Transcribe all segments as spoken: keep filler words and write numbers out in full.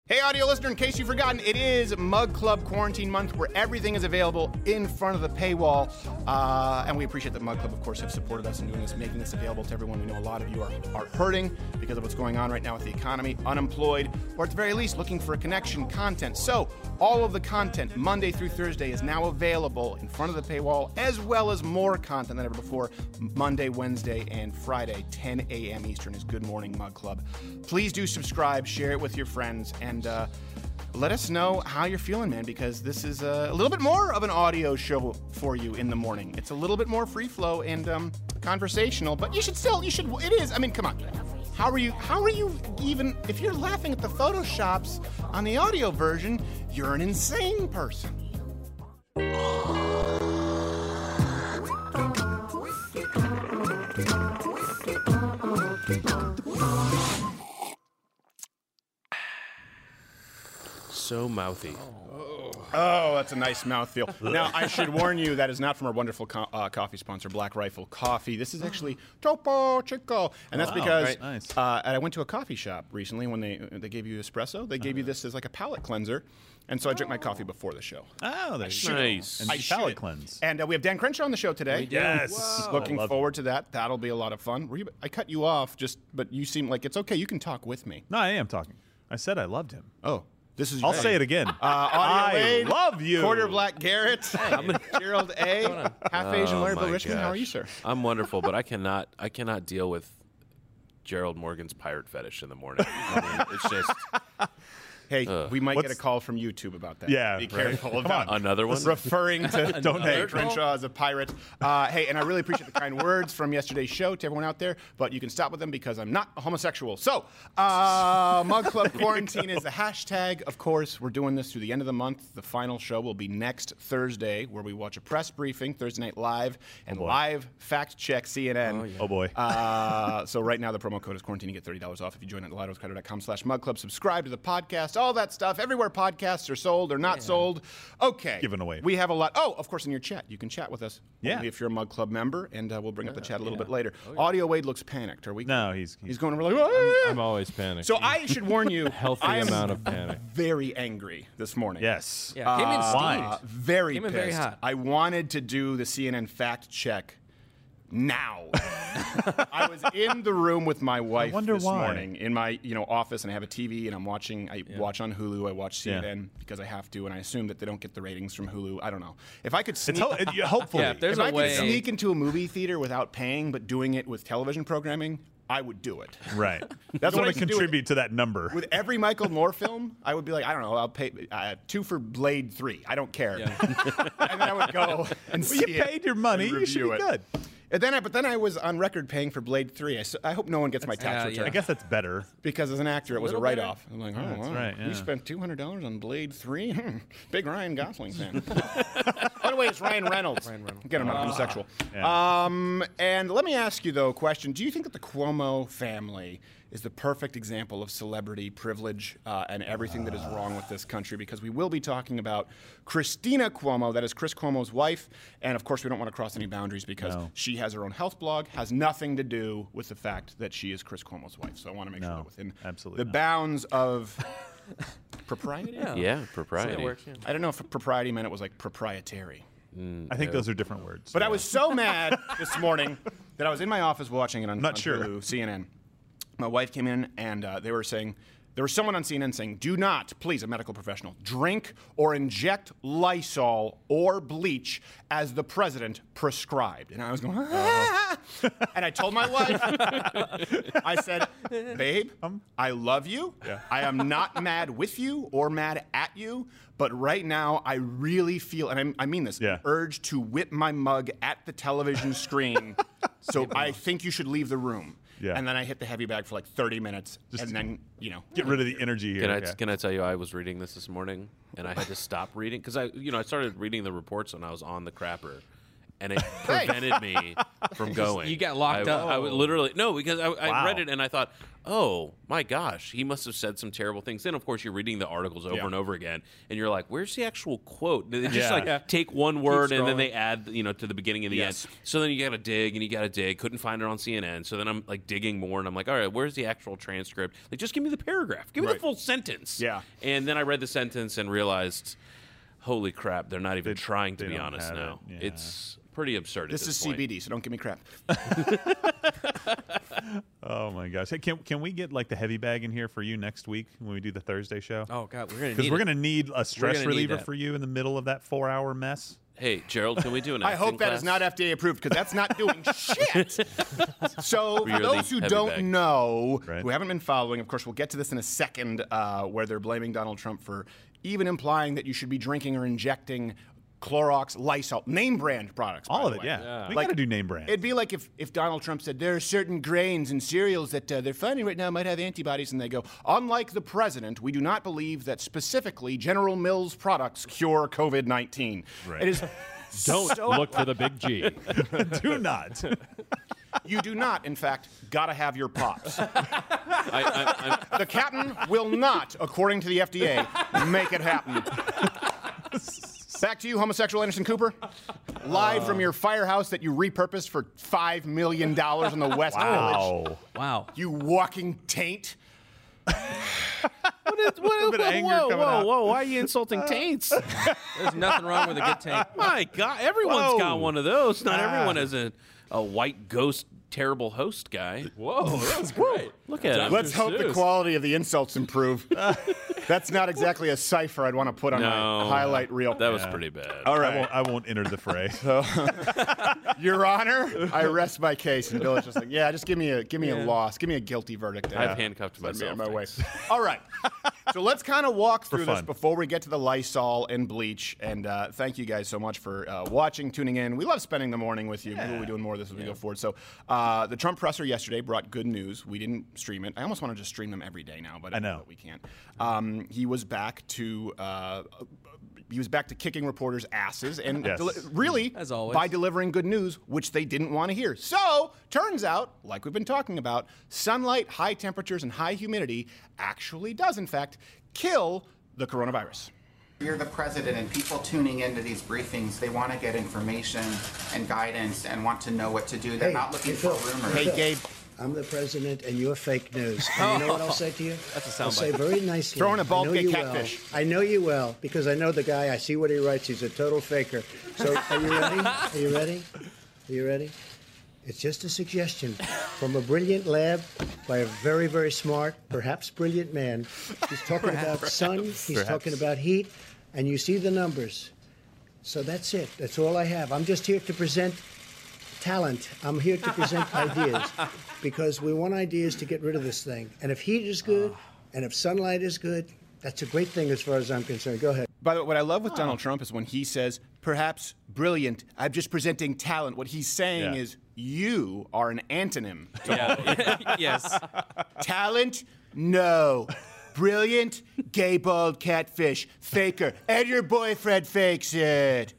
Hey, audio listener, in case you've forgotten, it is Mug Club Quarantine Month, where everything is available in front of the paywall. Uh, and we appreciate that Mug Club, of course, have supported us in doing this, making this available to everyone. We know a lot of you are, are hurting because of what's going on right now with the economy, unemployed, or at the very least, looking for a connection, content. So all of the content, Monday through Thursday, is now available in front of the paywall, as well as more content than ever before. Monday, Wednesday, and Friday, ten a.m. Eastern, is Good Morning Mug Club. Please do subscribe, share it with your friends, and And uh, let us know how you're feeling, man, because this is a, a little bit more of an audio show for you in the morning. It's a little bit more free flow and um, conversational, but you should still, you should, it is, I mean, come on. How are you, how are you even, if you're laughing at the Photoshops on the audio version, you're an insane person. So mouthy. Oh. oh, that's a nice mouthfeel. Now, I should warn you, that is not from our wonderful co- uh, coffee sponsor, Black Rifle Coffee. This is actually Topo Chico. And that's wow, because right, nice. uh, I went to a coffee shop recently when they they gave you espresso. They gave uh, you this as like a palate cleanser. And so I drink my coffee before the show. Oh, that's nice. And I palate should. cleanse. And uh, we have Dan Crenshaw on the show today. Yes. Whoa. Looking forward to that. That'll be a lot of fun. Were you, I cut you off, just, but you seem like it's okay. You can talk with me. No, I am talking. I said I loved him. Oh. This is I'll hey. say it again. Uh, Audio I Wade, love you. Quarter Black Garrett, Gerald A, half Asian Oh Larry Bill my Richmond. How are gosh. you, sir? I'm wonderful, but I cannot I cannot deal with Gerald Morgan's pirate fetish in the morning. I mean, it's just Hey, uh, we might what's, get a call from YouTube about that. Yeah, be right. careful Come about on. Another one? referring to Don't Dan hate. Crenshaw as a pirate. Uh, hey, and I really appreciate the kind words from yesterday's show to everyone out there, but you can stop with them because I'm not a homosexual. So, uh, Mug Club Quarantine is the hashtag. Of course, we're doing this through the end of the month. The final show will be next Thursday, where we watch a press briefing, Thursday Night Live, and oh live fact check C N N. Oh, yeah. Oh, boy. Uh, so right now the promo code is quarantine. You get thirty dollars off if you join at lidos.com slash mug club. Subscribe to the podcast, all that stuff. Everywhere podcasts are sold or not yeah. sold. Okay. Given away. We have a lot. Oh, of course, in your chat. You can chat with us. Yeah. Only if you're a Mug Club member, and uh, we'll bring up the chat a little yeah. bit later. Oh, yeah. Audio Wade looks panicked. Are we? No, he's He's, he's, going really, ah! I'm always panicked. So I should warn you, Healthy I am amount of panic. very angry this morning. yes. Yeah, came in steamed. Uh, very Came in pissed. very hot. I wanted to do the C N N fact check now. I was in the room with my wife wonder this why. morning in my you know office, and I have a T V, and I'm watching. I Yeah. watch on Hulu. I watch C N N Yeah. because I have to, and I assume that they don't get the ratings from Hulu. I don't know. If I could sneak, It's ho- it, yeah, hopefully. Yeah, if there's if a I way- could sneak into a movie theater without paying, but doing it with television programming, I would do it. right. That's you what I want to used to do contribute to that number. With every Michael Moore film, I would be like, I don't know, I'll pay uh, two for Blade three. I don't care. Yeah. And then I would go and well, see you it paid your money. and You should be review it. good. And then I, but then I was on record paying for Blade three. I, s- I hope no one gets my tax uh, return. yeah. I guess that's better. Because as an actor, it was a little better. write-off. I'm like, oh, that's wow. right, You yeah. spent two hundred dollars on Blade three? Hmm. Big Ryan Gosling fan. By the way, it's Ryan Reynolds. Ryan Reynolds. Get him, I'm homosexual. Yeah. Um, and let me ask you, though, a question. Do you think that the Cuomo family is the perfect example of celebrity privilege uh, and everything that is wrong with this country? Because we will be talking about Christina Cuomo, that is Chris Cuomo's wife. And, of course, we don't want to cross any boundaries because No. she has her own health blog, has nothing to do with the fact that she is Chris Cuomo's wife. So I want to make sure No, that within absolutely the not. bounds of propriety? Yeah. yeah, propriety. That works, yeah. I don't know if propriety meant it was like proprietary. I think those are different words. But I was so mad this morning that I was in my office watching it on, Not on sure. Hulu, C N N. My wife came in, and uh, they were saying, there was someone on C N N saying, do not, please, a medical professional, drink or inject Lysol or bleach as the president prescribed. And I was going, ah. And I told my wife, I said, babe, I love you. Yeah. I am not mad with you or mad at you, but right now I really feel, and I, I mean this, Yeah. an urge to whip my mug at the television screen. So I think you should leave the room. Yeah. And then I hit the heavy bag for like thirty minutes, Just and then, you know. Get rid of the energy here. Can I yeah. can I tell you I was reading this this morning and I had to stop reading because I you know I started reading the reports when I was on the crapper, and it prevented me from going. You got locked I, up. I would literally no, because I, I Wow. read it and I thought, oh my gosh, he must have said some terrible things. Then of course you're reading the articles over Yeah. and over again, and you're like, where's the actual quote? They just Yeah. like Yeah. take one word and then scrolling. they add, you know, to the beginning and the Yes. end. So then you got to dig and you got to dig. Couldn't find it on C N N. So then I'm like digging more and I'm like, all right, where's the actual transcript? Like, just give me the paragraph. Give me Right. the full sentence. Yeah. And then I read the sentence and realized, holy crap, they're not even They- trying to they be don't honest have now. it. Yeah. It's pretty absurd. This at is this point. C B D, so don't give me crap. Oh my gosh! Hey, can can we get like the heavy bag in here for you next week when we do the Thursday show? Oh God, we're gonna Because need we're it. gonna need a stress gonna need reliever that. for you in the middle of that four-hour mess. Hey, Gerald, can we do an I acting hope that class? is not F D A approved because that's not doing shit. So, You're for those the who heavy don't bag. know, Right. who haven't been following, of course, we'll get to this in a second, uh, where they're blaming Donald Trump for even implying that you should be drinking or injecting Clorox, Lysol, name brand products. by All of the it, way. yeah. We Like, gotta do name brand. It'd be like if, if Donald Trump said there are certain grains and cereals that uh, they're finding right now might have antibodies, and they go, unlike the president, we do not believe that specifically General Mills products cure COVID nineteen. Right. It is Don't so- look for the big G. do not. You do not, in fact, gotta have your pops. I, I, I'm, The captain will not, according to the F D A, make it happen. Back to you, homosexual Anderson Cooper. Live from your firehouse that you repurposed for five million dollars in the West Village. Wow. Wow. You walking taint. what is, what, A bit of whoa, anger whoa, coming whoa, out. whoa, why are you insulting taints? There's nothing wrong with a good tank. My God, everyone's Whoa. got one of those. Not Ah. everyone is a, a white ghost, terrible host guy. Whoa, that was great. Look at him. Let's hope the Seuss. quality of the insults improve. That's not exactly a cipher I'd want to put on No. my highlight reel. That was pretty bad. All I right. won't, I won't enter the fray. Your Honor, I rest my case. And Bill is just like, yeah, just give me a give me a loss, give me a guilty verdict. I've Yeah. handcuffed Send me myself. on my way. thanks. All right. So let's kind of walk through this fun. before we get to the Lysol and bleach. And uh, thank you guys so much for uh, watching, tuning in. We love spending the morning with you. Maybe we'll be doing more of this as we go forward. So uh, the Trump presser yesterday brought good news. We didn't stream it. I almost want to just stream them every day now, but I know. but we can't. Um, he was back to. Uh, he was back to kicking reporters' asses, and Yes. deli- really, As always. by delivering good news, which they didn't want to hear. So, turns out, like we've been talking about, sunlight, high temperatures, and high humidity actually does, in fact, kill the coronavirus. You're the president, and people tuning into these briefings, they want to get information and guidance and want to know what to do. They're Hey, not looking hey, for Phil. rumors. Hey, Gabe, I'm the president, and you're fake news. And you know what I'll say to you? That's a I'll say soundbite. very nicely. Throwing a I bald know gay you catfish. Well. I know you well because I know the guy. I see what he writes. He's a total faker. So, are you ready? Are you ready? Are you ready? It's just a suggestion from a brilliant lab by a very, very smart, perhaps brilliant man. He's talking about sun. He's Perhaps. talking about heat, and you see the numbers. So that's it. That's all I have. I'm just here to present talent. I'm here to present ideas because we want ideas to get rid of this thing. And if heat is good and if sunlight is good, that's a great thing as far as I'm concerned. Go ahead. by the way, what I love with Donald Trump is when he says, perhaps brilliant, I'm just presenting talent. What he's saying Yeah. is, you are an antonym. Yeah. Yes. Talent? No. Brilliant? Gay bald catfish. Faker. And your boyfriend fakes it.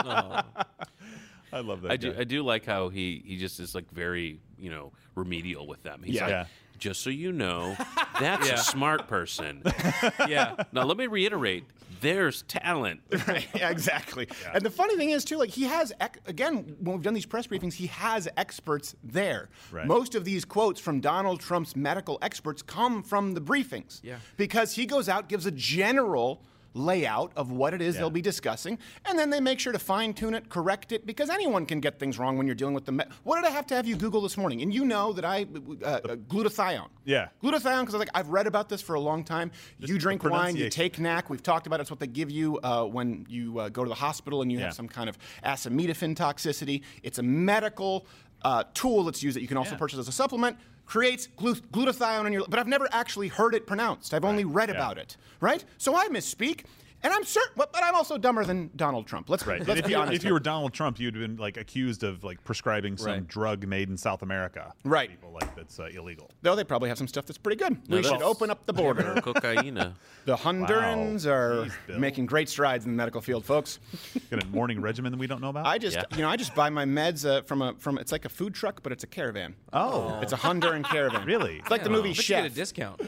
I love that. I do. guy. I do like how he he just is like very you know remedial with them. He's Yeah. like, Yeah. just so you know, that's Yeah. a smart person. Yeah. Now let me reiterate: there's talent. Right, yeah, exactly. And the funny thing is, too, like he has, ec- again, when we've done these press briefings, he has experts there. Right. Most of these quotes from Donald Trump's medical experts come from the briefings. Yeah. Because he goes out, gives a general layout of what it is Yeah. they'll be discussing, and then they make sure to fine tune it, correct it, because anyone can get things wrong when you're dealing with the. Me- what did I have to have you Google this morning? And you know that I uh, uh, glutathione. Yeah. Glutathione, because I was like, I've read about this for a long time. You drink the wine, you pronunciation. take N A C. We've talked about it. It's what they give you uh, when you uh, go to the hospital and you Yeah. have some kind of acetaminophen toxicity. It's a medical uh, tool that's used that you can also Yeah. purchase as a supplement. Creates glu- glutathione in your, but I've never actually heard it pronounced. I've only read yeah. about it, right? So I misspeak. And I'm certain, but, but I'm also dumber than Donald Trump. Let's, Right. let's And if be you, honest. if you were Donald Trump, you'd have been like accused of like prescribing some Right. drug made in South America. Right. People like that's uh, illegal. Though they probably have some stuff that's pretty good. we that's- should open up the border. Cocaina. The Hondurans Wow. are Jeez, Bill. making great strides in the medical field, folks. Got a morning regimen that we don't know about. I just, Yeah. you know, I just buy my meds uh, from a from. It's like a food truck, but it's a caravan. oh, It's a Honduran caravan. Really? It's like the movie But you get a Chef. discount.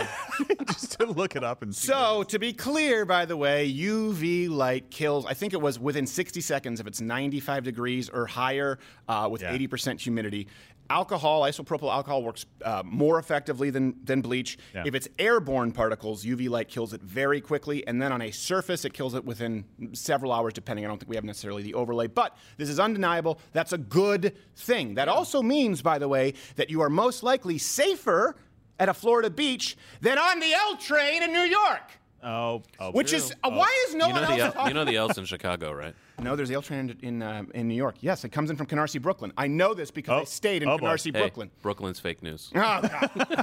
just to look it up and see. So, to be clear, by the way, U V light kills, I think it was within sixty seconds if it's ninety-five degrees or higher uh, with Yeah. eighty percent humidity. Alcohol, isopropyl alcohol, works uh, more effectively than, than bleach. Yeah. If it's airborne particles, U V light kills it very quickly. And then on a surface, it kills it within several hours, depending. I don't think we have necessarily the overlay. But this is undeniable. That's a good thing. That also means, by the way, that you are most likely safer at a Florida beach than on the L train in New York. Oh, oh Which is uh, why is no You one know else the L, talking? you know the L's in Chicago, right? No, there's the L train in in, uh, in New York. Yes, it comes in from Canarsie, Brooklyn. I know this because Oh. I stayed in Oh, boy. Canarsie, Hey, Brooklyn. Brooklyn's fake news. Oh, God.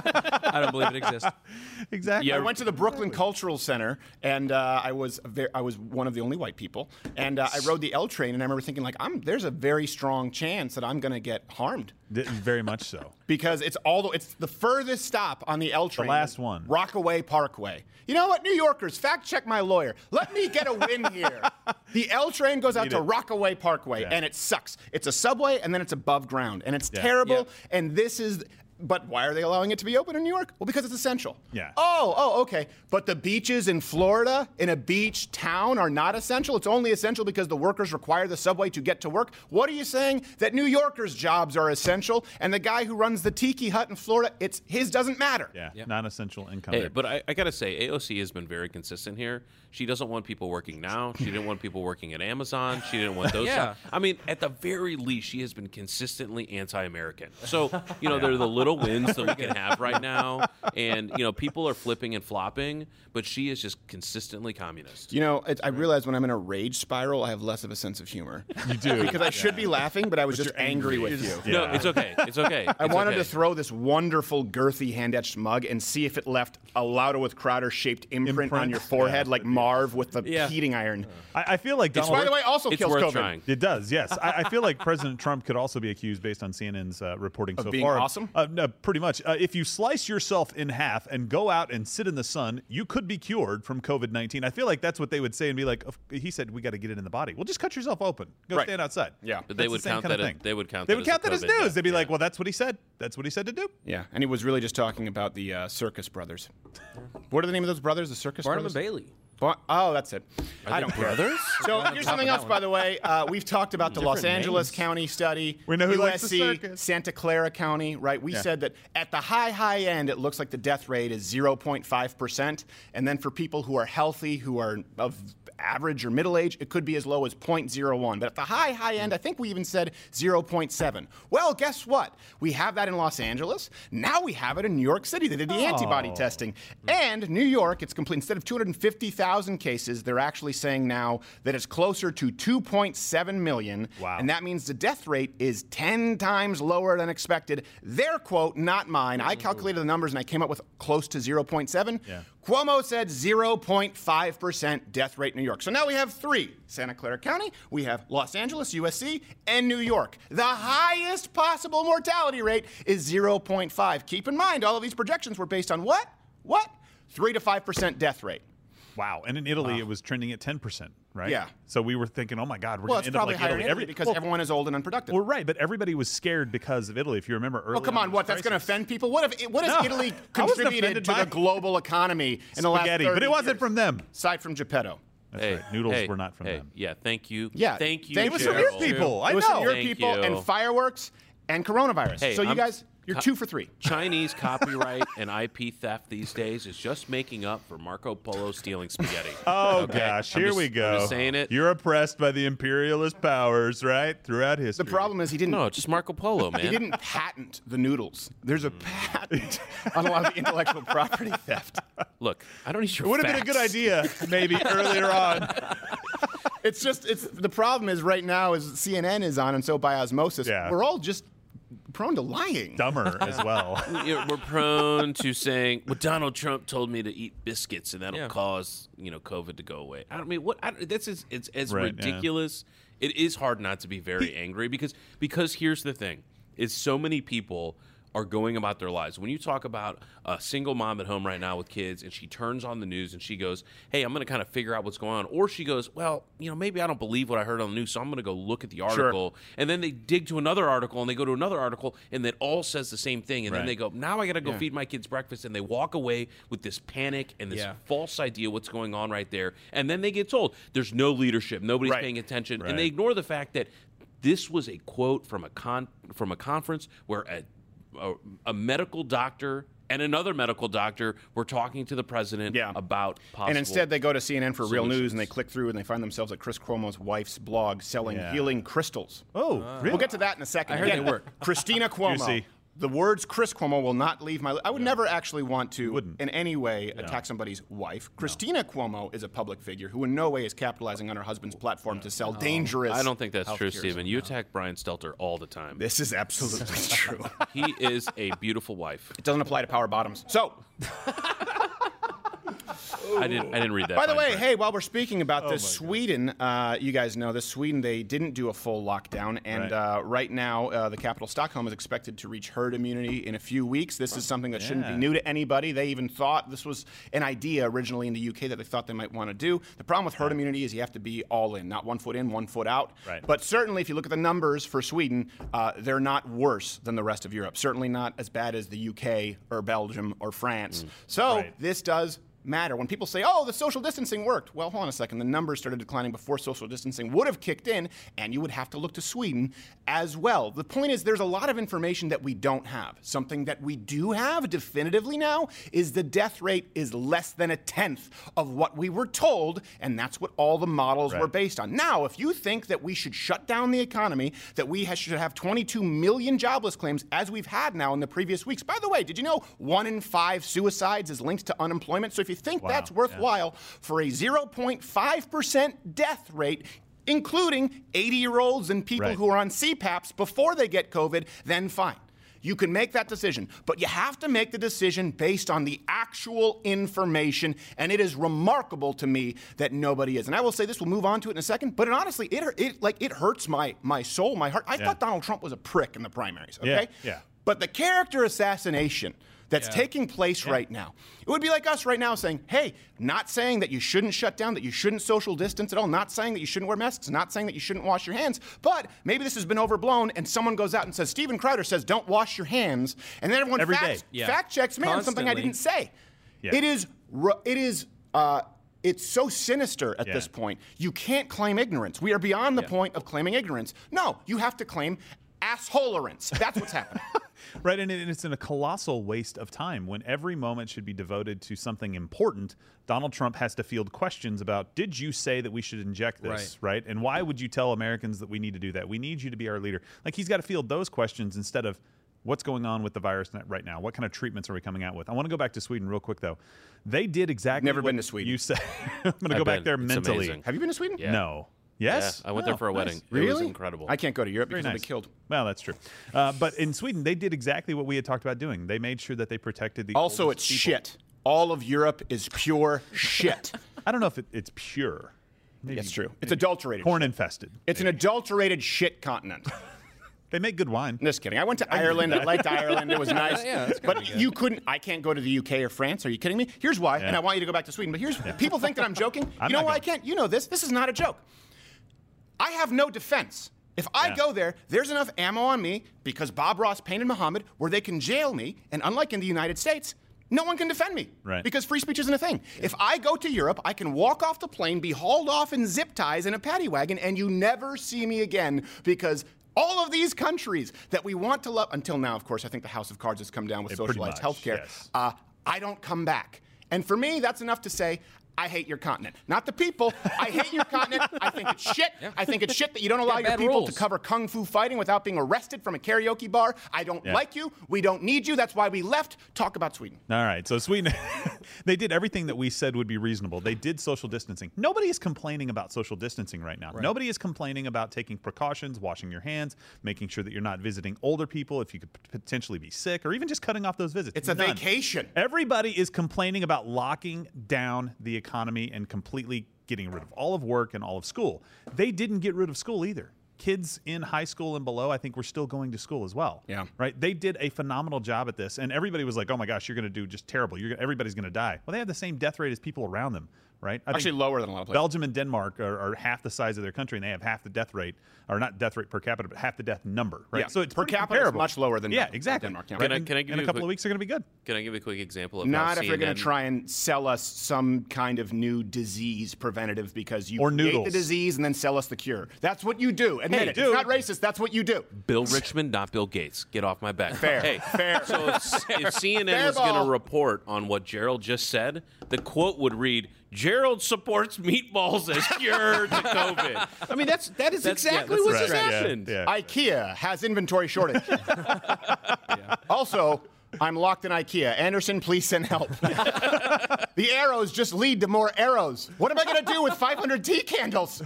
I don't believe it exists. exactly. I went to the Brooklyn Cultural Center, and uh, I was a ver- I was one of the only white people, and uh, I rode the L train, and I remember thinking like, I'm there's a very strong chance that I'm going to get harmed D- very much so. because it's all the, it's the furthest stop on the L train. last one. Rockaway Parkway. You know what, New Yorkers, fact check my lawyer. Let me get a win here. The L train goes out Need to it. Rockaway Parkway, Yeah. and it sucks. It's a subway, and then it's above ground, and it's Yeah. terrible. Yeah. And this is. But why are they allowing it to be open in New York? Well, because it's essential. Yeah. Oh, oh, okay. But the beaches in Florida, in a beach town, are not essential. It's only essential because the workers require the subway to get to work. What are you saying? That New Yorkers' jobs are essential, and the guy who runs the tiki hut in Florida, it's his doesn't matter. Yeah, non-essential income. Hey, there. but I, I gotta say, A O C has been very consistent here. She doesn't want people working now. She didn't want people working at Amazon. She didn't want those. Yeah. jobs. I mean, at the very least, she has been consistently anti-American. So you know, they're the little wins that we can have right now, and you know, people are flipping and flopping, but she is just consistently communist. You know, it, I realize when I'm in a rage spiral, I have less of a sense of humor. you do Because I should be laughing, but I was just you're angry, angry. with you. No, Yeah. it's okay. It's okay. I It's wanted okay. to throw this wonderful, girthy, hand-etched mug and see if it left a Louder with Crowder-shaped imprint, Imprint? on your forehead, Yeah. like Marv with the Yeah. heating iron. I, I feel like Which, Donald. by the way, also It's kills worth COVID. trying. It does, yes. I, I feel like President Trump could also be accused, based on C N N's uh, reporting Of so being far. awesome? Uh, no, pretty much. Uh, if you slice yourself in half and go out and sit in the sun, you could be cured from COVID nineteen. I feel like that's what they would say and be like, "Of- he said, we got to get it in the body. Well, just cut yourself open. Go Right. stand outside. Yeah. But they That's would the same count kind of that as- thing. they would count They that would as a count that as COVID news. death. They'd be Yeah. like, well, that's what he said. That's what he said to do. Yeah, and he was really just talking about the uh, Circus Brothers. What are the name of those brothers? The Circus Barnum and Brothers? Bailey. Bar- oh, that's it. I don't care. brothers? So here's something else, by the way. Uh, we've talked about the Los Different Angeles names. County study. We know who U likes S the C, circus. Santa Clara County, right? We Yeah. said that at the high, high end, it looks like the death rate is zero point five percent. And then for people who are healthy, who are of average or middle age, it could be as low as zero point zero one. But at the high, high end, I think we even said zero point seven. Well, guess what? We have that in Los Angeles. Now we have it in New York City. They did the antibody testing. And New York, it's complete. Instead of two hundred fifty thousand cases, they're actually saying now that it's closer to two point seven million. Wow. And that means the death rate is ten times lower than expected. Their quote, not mine. I calculated the numbers and I came up with close to zero point seven. Yeah. Cuomo said zero point five percent death rate in New York. So now we have three. Santa Clara County, we have Los Angeles, U S C, and New York. The highest possible mortality rate is zero point five. Keep in mind, all of these projections were based on what? What? three to five percent death rate. Wow. And in Italy, it was trending at ten percent, right? Yeah. So we were thinking, oh my God, we're Well, going it's to end up probably like higher Italy. in Italy because well, everyone is old and unproductive. Well, right, but everybody was scared because of Italy. If you remember earlier. Well, come on, what? That's going to offend people? What if what has No, Italy I wasn't contributed offended to by the global economy in the last spaghetti, thirty but it wasn't years? from them. Aside from Geppetto. That's Hey, right. Noodles hey, were not from hey, them. Yeah, thank you. Yeah, thank you. thank It was you. from your Gerald. people. I It was know. from your Thank people you. and fireworks and coronavirus. Hey, so you I'm- guys, you're Co- two for three. Chinese copyright and I P theft these days is just making up for Marco Polo stealing spaghetti. Oh Okay? gosh, I'm here just- we I'm go. just saying it. You're oppressed by the imperialist powers, right? Throughout history. The problem is he didn't. No, it's just Marco Polo, man. He didn't patent the noodles. There's a patent on a lot of the intellectual property theft. Look, I don't need your It would have been a good facts. idea, maybe earlier on. It's just it's the problem is right now is C N N is on, and so by osmosis, Yeah. we're all just prone to lying. Dumber as well. You know, we're prone to saying, "Well, Donald Trump told me to eat biscuits, and that'll Yeah. cause you know COVID to go away." I don't mean what. I, that's is it's as Right, yeah. ridiculous. It is hard not to be very angry because because here's the thing: is so many people are going about their lives. When you talk about a single mom at home right now with kids, and she turns on the news and she goes, "Hey, I'm going to kind of figure out what's going on," or she goes, "Well, you know, maybe I don't believe what I heard on the news, so I'm going to go look at the article." And then they dig to another article, and they go to another article, and it all says the same thing. And Right. then they go, "Now I got to go Yeah. feed my kids breakfast," and they walk away with this panic and this Yeah. false idea what's going on right there. And then they get told there's no leadership, nobody's Right. paying attention, Right. and they ignore the fact that this was a quote from a con from a conference where a A, a medical doctor and another medical doctor were talking to the president Yeah. about possible. And instead, they go to C N N for real solutions. news, and they click through, and they find themselves at Chris Cuomo's wife's blog selling Yeah. healing crystals. Oh, really? We'll get to that in a second. I heard Again, they work. Christina Cuomo. Juicy. The words Chris Cuomo will not leave my. I would never actually want to, Wouldn't. in any way, attack somebody's wife. Christina Cuomo is a public figure who, in no way, is capitalizing on her husband's platform to sell dangerous. I don't think that's true, healthcare. Stephen. You attack Brian Stelter all the time. This is absolutely true. He is a beautiful wife. It doesn't apply to power bottoms. So, I didn't. I didn't read that. by the fine way, print. hey, while we're speaking about this, Sweden, uh, you guys know this. Sweden, they didn't do a full lockdown, and Right. uh, right now, uh, the capital Stockholm is expected to reach herd immunity in a few weeks. This is something that shouldn't be Yeah. new to anybody. They even thought this was an idea originally in the U K that they thought they might want to do. The problem with herd immunity is you have to be all in, not one foot in, one foot out. Right. But certainly, if you look at the numbers for Sweden, uh, they're not worse than the rest of Europe. Certainly not as bad as the U K or Belgium or France. So Right. this does matter. When people say, oh, the social distancing worked, well, hold on a second. The numbers started declining before social distancing would have kicked in, and you would have to look to Sweden as well. The point is, there's a lot of information that we don't have. Something that we do have definitively now is the death rate is less than a tenth of what we were told, and that's what all the models Right. were based on. Now, if you think that we should shut down the economy, that we ha- should have twenty-two million jobless claims, as we've had now in the previous weeks. By the way, did you know one in five suicides is linked to unemployment? So if you think Wow, that's yeah. worthwhile for a zero point five percent death rate, including eighty-year-olds and people Right. who are on C PAPs before they get COVID, then fine. You can make that decision, but you have to make the decision based on the actual information, and it is remarkable to me that nobody is. And I will say this, we'll move on to it in a second, but it, honestly, it, it like it hurts my my soul, my heart. I Yeah. thought Donald Trump was a prick in the primaries, Yeah, okay? yeah. But the character assassination that's taking place right now, it would be like us right now saying, hey, not saying that you shouldn't shut down, that you shouldn't social distance at all, not saying that you shouldn't wear masks, not saying that you shouldn't wash your hands, but maybe this has been overblown and someone goes out and says, Steven Crowder says, don't wash your hands, and then everyone Every fact, day. Yeah. fact checks me on something I Constantly. didn't say. Yeah. It is, ru- it is, uh, it's so sinister at Yeah. this point. You can't claim ignorance. We are beyond the point of claiming ignorance. No, you have to claim assholerance. That's what's happening. Right, and, it, and it's in a colossal waste of time when every moment should be devoted to something important. Donald Trump has to field questions about, did you say that we should inject this, right? And why would you tell Americans that we need to do that? We need you to be our leader. Like, he's got to field those questions instead of what's going on with the virus right now. What kind of treatments are we coming out with? I want to go back to Sweden real quick, though. They did exactly Never what been to Sweden. You said. I'm going to I've go back been. there It's mentally. amazing. Have you been to Sweden? Yeah. No. Yes? Yeah, I went Oh, there for a nice. wedding. Really? It was incredible. I can't go to Europe Very because I'll nice. be killed. Well, that's true. Uh, but in Sweden, they did exactly what we had talked about doing. They made sure that they protected the Also, oldest it's people. shit. All of Europe is pure shit. I don't know if it, it's pure. Maybe It's true. It's adulterated. corn infested. It's an adulterated shit continent. They make good wine. Just kidding. I went to Ireland. I liked Ireland. It was nice. Yeah, that's kinda but good. you couldn't. I can't go to the U K or France. Are you kidding me? Here's why. And I want you to go back to Sweden. But here's people think that I'm joking. I'm you know not why I going. can't? You know this. This is not a joke. I have no defense. If I Yeah. go there, there's enough ammo on me because Bob Ross painted Muhammad where they can jail me. And unlike in the United States, no one can defend me. Right. Because free speech isn't a thing. If I go to Europe, I can walk off the plane, be hauled off in zip ties in a paddy wagon, and you never see me again because all of these countries that we want to love, until now, of course, I think the House of Cards has come down with Yeah, pretty socialized much, healthcare. yes. Uh, I don't come back. And for me, that's enough to say, I hate your continent. Not the people. I hate your continent. I think it's shit. Yeah. I think it's shit that you don't allow Yeah, your bad people rules. to cover kung fu fighting without being arrested from a karaoke bar. I don't Yeah. like you. We don't need you. That's why we left. Talk about Sweden. All right, so Sweden, they did everything that we said would be reasonable. They did social distancing. Nobody is complaining about social distancing right now. Nobody is complaining about taking precautions, washing your hands, making sure that you're not visiting older people if you could p- potentially be sick, or even just cutting off those visits. It's a None. vacation. Everybody is complaining about locking down the economy and completely getting rid of all of work and all of school. They didn't get rid of school either. Kids in high school and below, I think, were still going to school as well. Yeah. Right? They did a phenomenal job at this, and everybody was like, "Oh my gosh, you're going to do just terrible. You're gonna, everybody's going to die." Well, they have the same death rate as people around them, right? I Actually, think lower than a lot of places. Belgium and Denmark are, are half the size of their country, and they have half the death rate, or not death rate per capita, but half the death number, right? Yeah. So it's Per pretty capita is comparable. much lower than yeah, Denmark- exactly. Denmark, yeah. Right? Can I- And- can I give in you a a couple quick- of weeks are going to be good. Can I give you a quick example of how Not if you're going C N N to try and sell us some kind of new disease preventative because you Or create noodles. the disease and then sell us the cure. That's what you do. Admit Hey, it. dude. It's not racist. That's what you do. Bill Richmond, not Bill Gates. Get off my back. Fair. Hey, Fair. So if, if C N N Fair was going ball. to report on what Gerald just said, the quote would read, "Gerald supports meatballs as cure to COVID." I mean, that's that is That's- yeah, exactly that's what right. just Yeah, happened. yeah. IKEA has inventory shortage. Also, I'm locked in IKEA. Anderson, please send help. The arrows just lead to more arrows. What am I going to do with five hundred tea candles?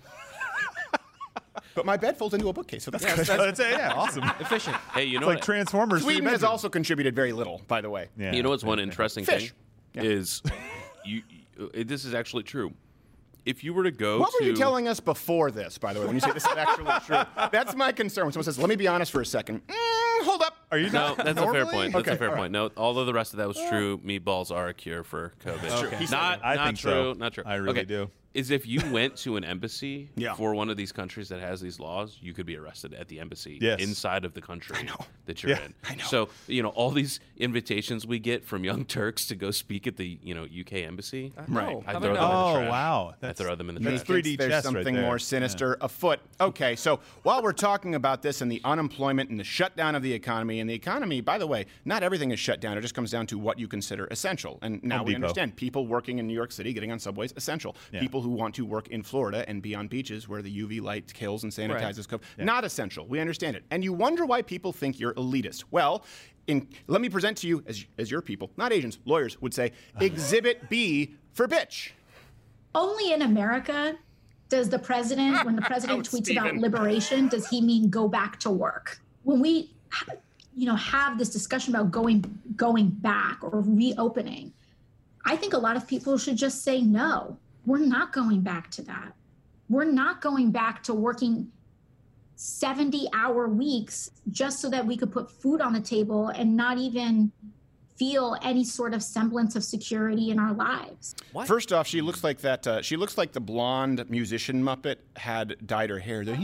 But my bed folds into a bookcase, so that's good. That's it, yeah, awesome. Efficient. Hey, you know Like what? Transformers. for your Sweden has bedroom. also contributed very little, by the way. Yeah. You know what's one interesting Fish. thing is you, you. This is actually true. If you were to go What to were you telling us before this, by the way, when you say this is actually true? That's my concern. When someone says, let me be honest for a second. Mm, hold up. Are you No, not? that's a fair Normally? point. That's Okay, a fair all right. point. No, although the rest of that was true, meatballs are a cure for COVID. true. He said Not, that. I not think true. so. Not true. I really okay. do. Is if you went to an embassy Yeah. for one of these countries that has these laws, you could be arrested at the embassy Yes. inside of the country that you're Yeah, in. I know. So you know all these invitations we get from young Turks to go speak at the you know U K embassy. Right. I How throw about them no? in the Oh, trash. wow. I throw them in the That's trash. three D There's chess right something there. more sinister afoot. Okay, so while we're talking about this and the unemployment and the shutdown of the economy, and the economy, by the way, not everything is shut down. It just comes down to what you consider essential. And now Home we Depot. understand people working in New York City getting on subways, essential. Yeah. People who want to work in Florida and be on beaches where the U V light kills and sanitizes COVID, not essential. We understand it. And you wonder why people think you're elitist. Well, in, let me present to you, as, as your people, not Asians, lawyers would say, Exhibit B for bitch. Only in America does the president, when the president Oh, tweets about Stephen. liberation, does he mean go back to work? When we, you know, have this discussion about going going back or reopening, I think a lot of people should just say no. We're not going back to that. We're not going back to working seventy hour weeks just so that we could put food on the table and not even feel any sort of semblance of security in our lives. What? First off, she looks like that. Uh, she looks like the blonde musician Muppet had dyed her hair. The, Right.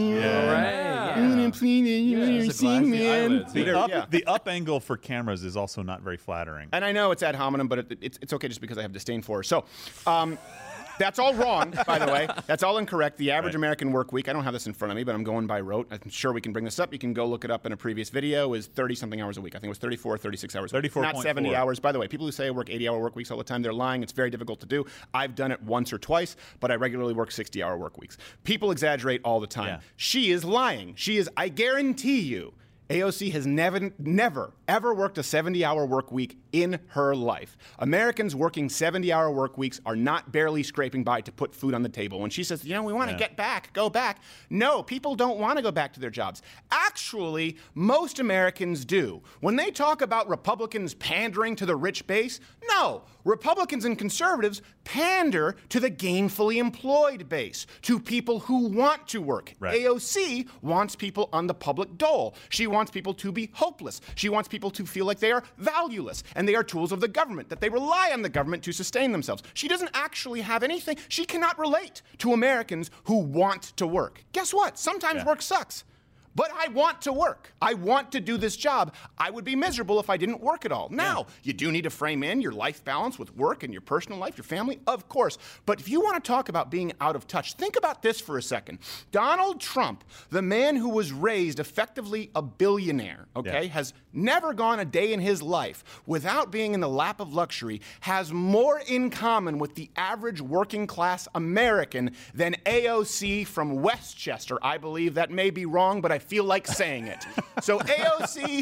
Yeah. Please, Just a glassy eyelids. The Yeah. up, Yeah. the up angle for cameras is also not very flattering. And I know it's ad hominem, but it, it's, it's okay just because I have disdain for her. So, um, that's all wrong, by the way. That's all incorrect. The average Right. American work week, I don't have this in front of me, but I'm going by rote. I'm sure we can bring this up. You can go look it up in a previous video, is thirty-something hours a week. I think it was thirty-four, thirty-six hours a week. thirty-four Not point seventy four. hours. By the way, people who say I work eighty-hour work weeks all the time, they're lying. It's very difficult to do. I've done it once or twice, but I regularly work sixty-hour work weeks. People exaggerate all the time. Yeah. She is lying. She is, I guarantee you, A O C has never, never, ever worked a seventy-hour work week in her life. Americans working seventy-hour work weeks are not barely scraping by to put food on the table. When she says, you know, we want to Yeah. get back, go back. No, people don't want to go back to their jobs. Actually, most Americans do. When they talk about Republicans pandering to the rich base, no. Republicans and conservatives pander to the gainfully employed base, to people who want to work. Right. A O C wants people on the public dole. She wants people to be hopeless. She wants people to feel like they are valueless and they are tools of the government, that they rely on the government to sustain themselves. She doesn't actually have anything. She cannot relate to Americans who want to work. Guess what? Sometimes Yeah. work sucks. but I want to work. I want to do this job. I would be miserable if I didn't work at all. Now, yeah. you do need to frame in your life balance with work and your personal life, your family, of course. But if you want to talk about being out of touch, think about this for a second. Donald Trump, the man who was raised effectively a billionaire, okay, yeah. has never gone a day in his life without being in the lap of luxury, has more in common with the average working class American than A O C from Westchester. I believe that may be wrong, but I feel like saying it. So A O C,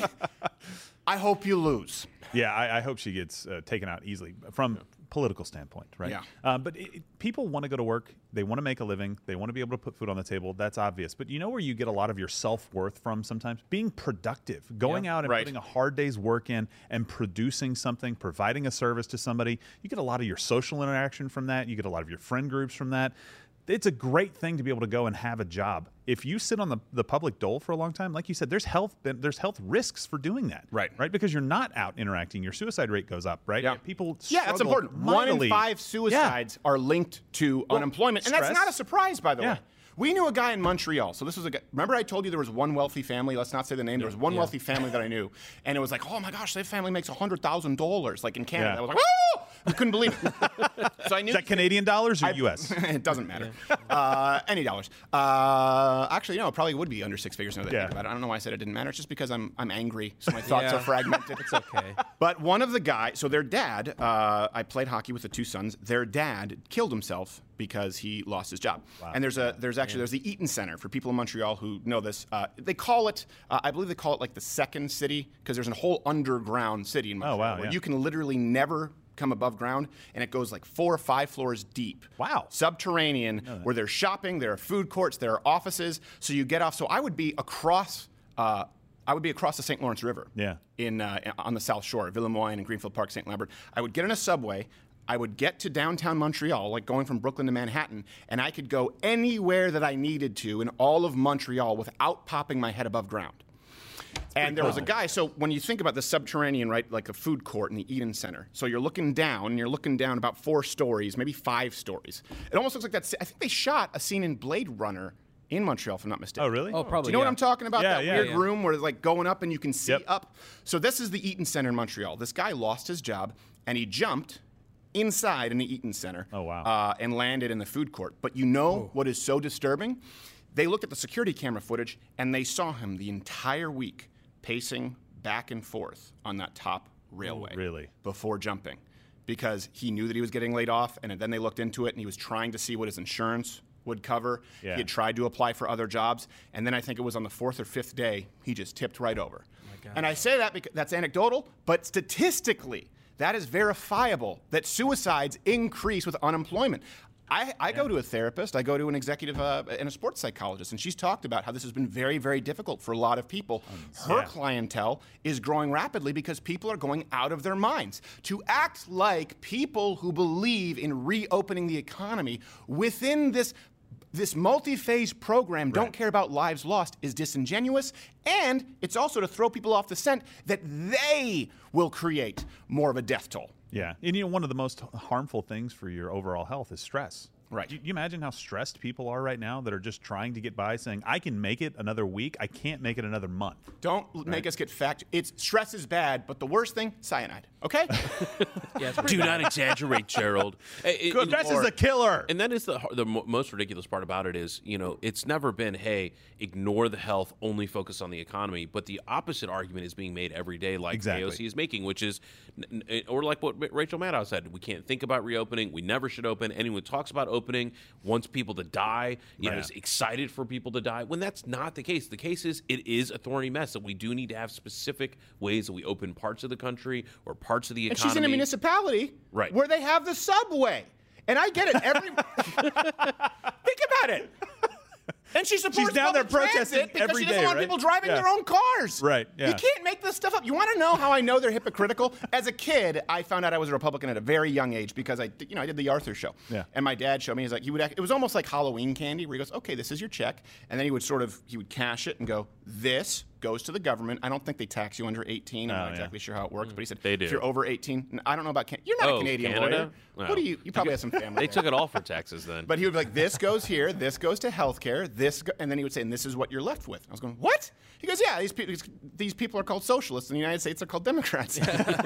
I hope you lose. Yeah, I, I hope she gets uh, taken out easily from political standpoint, right? Yeah. Um, but it, people want to go to work. They want to make a living. They want to be able to put food on the table. That's obvious. But you know where you get a lot of your self-worth from sometimes? Being productive. Going yeah, out and right. putting a hard day's work in and producing something, providing a service to somebody. You get a lot of your social interaction from that. You get a lot of your friend groups from that. It's a great thing to be able to go and have a job. If you sit on the, the public dole for a long time, like you said, there's health there's health risks for doing that. Right. Right? Because you're not out interacting. Your suicide rate goes up, right? Yeah. People Yeah, that's important. mightily. One in five suicides yeah. are linked to well, unemployment. And stress. that's not a surprise, by the yeah. way. We knew a guy in Montreal. So this was a guy. Remember I told you there was one wealthy family? Let's not say the name. There was one yeah. wealthy family that I knew. And it was like, oh my gosh, that family makes one hundred thousand dollars, like in Canada. Yeah. I was like, woo! I couldn't believe it. So I knew. Is that Canadian dollars or I, U S? It doesn't matter. Yeah. Uh, any dollars. Uh, actually, no, it probably would be under six figures now that I yeah. think about it. I don't know why I said it didn't matter. It's just because I'm I'm angry, so my thoughts yeah. are fragmented. It's okay. But one of the guys, so their dad, uh, I played hockey with the two sons. Their dad killed himself because he lost his job. Wow. And there's a there's actually there's the Eaton Center for people in Montreal who know this. Uh, they call it, uh, I believe they call it like the second city because there's a whole underground city in Montreal oh, wow, where yeah. you can literally never come above ground, and it goes like four or five floors deep. Wow. Subterranean, where there's shopping, there are food courts, there are offices. So you get off. So I would be across. Uh, I would be across the Saint Lawrence River. Yeah. In uh, on the South Shore, Villemoyne and Greenfield Park, Saint Lambert. I would get in a subway. I would get to downtown Montreal, like going from Brooklyn to Manhattan, and I could go anywhere that I needed to in all of Montreal without popping my head above ground. And there was a guy, so when you think about the subterranean, right, like the food court in the Eaton Center, so you're looking down, and you're looking down about four stories, maybe five stories. It almost looks like that. I think they shot a scene in Blade Runner in Montreal, if I'm not mistaken. Oh, really? Oh, probably. Do you know yeah. what I'm talking about? Yeah, that yeah, weird yeah. room where like going up and you can see Yep. up. So this is the Eaton Center in Montreal. This guy lost his job, and he jumped inside in the Eaton Center. Oh, wow. Uh, and landed in the food court. But you know oh. what is so disturbing? They looked at the security camera footage, and they saw him the entire week pacing back and forth on that top railway. Oh, really? Before jumping. Because he knew that he was getting laid off, and then they looked into it, and he was trying to see what his insurance would cover. Yeah. He had tried to apply for other jobs, and then I think it was on the fourth or fifth day, he just tipped right over. Oh and I say that because that's anecdotal, but statistically, that is verifiable that suicides increase with unemployment. I, I yeah. go to a therapist, I go to an executive uh, and a sports psychologist, and she's talked about how this has been very, very difficult for a lot of people. Um, Her yeah. clientele is growing rapidly because people are going out of their minds. To act like people who believe in reopening the economy within this This multi-phase program, right. don't care about lives lost, is disingenuous, and it's also to throw people off the scent that they will create more of a death toll. Yeah, and you know, one of the most harmful things for your overall health is stress. Right. Do you imagine how stressed people are right now that are just trying to get by, saying, I can make it another week, I can't make it another month. Don't right? make us get fact. It's stress is bad, but the worst thing, cyanide. Okay? yeah, Do not exaggerate, Gerald. Good. Stress is a killer. And that is the the most ridiculous part about it is, you know, it's never been, hey, ignore the health, only focus on the economy. But the opposite argument is being made every day, like exactly. A O C is making, which is, or like what Rachel Maddow said, we can't think about reopening. We never should open. Anyone who talks about opening wants people to die, you right. know, is excited for people to die, when that's not the case. The case is it is a thorny mess that we do need to have specific ways that we open parts of the country or parts of the economy. And she's in a municipality right. where they have the subway. And I get it. Every Think about it. And she supports She's down there public protesting transit because every she doesn't day, want right? people driving yeah. their own cars. Right, yeah. You can't make this stuff up. You want to know how I know they're hypocritical? As a kid, I found out I was a Republican at a very young age because I, you know, I did the Arthur show. Yeah. And my dad showed me. He's like, he would. Act, it was almost like Halloween candy, where he goes, "Okay, this is your check," and then he would sort of he would cash it and go, "This goes to the government. I don't think they tax you under eighteen. I'm Oh, not yeah. exactly sure how it works, but he said They do. if you're over eighteen, I don't know about Can- you're not Oh, a Canadian Canada? lawyer. Wow. What do you? You probably have some family. They there. took it all for taxes then. But he would be like, this goes here, this goes to healthcare, this, go-, and then he would say, and this is what you're left with. I was going, what? He goes, yeah, these people, these people are called socialists. In the United States, they're called Democrats.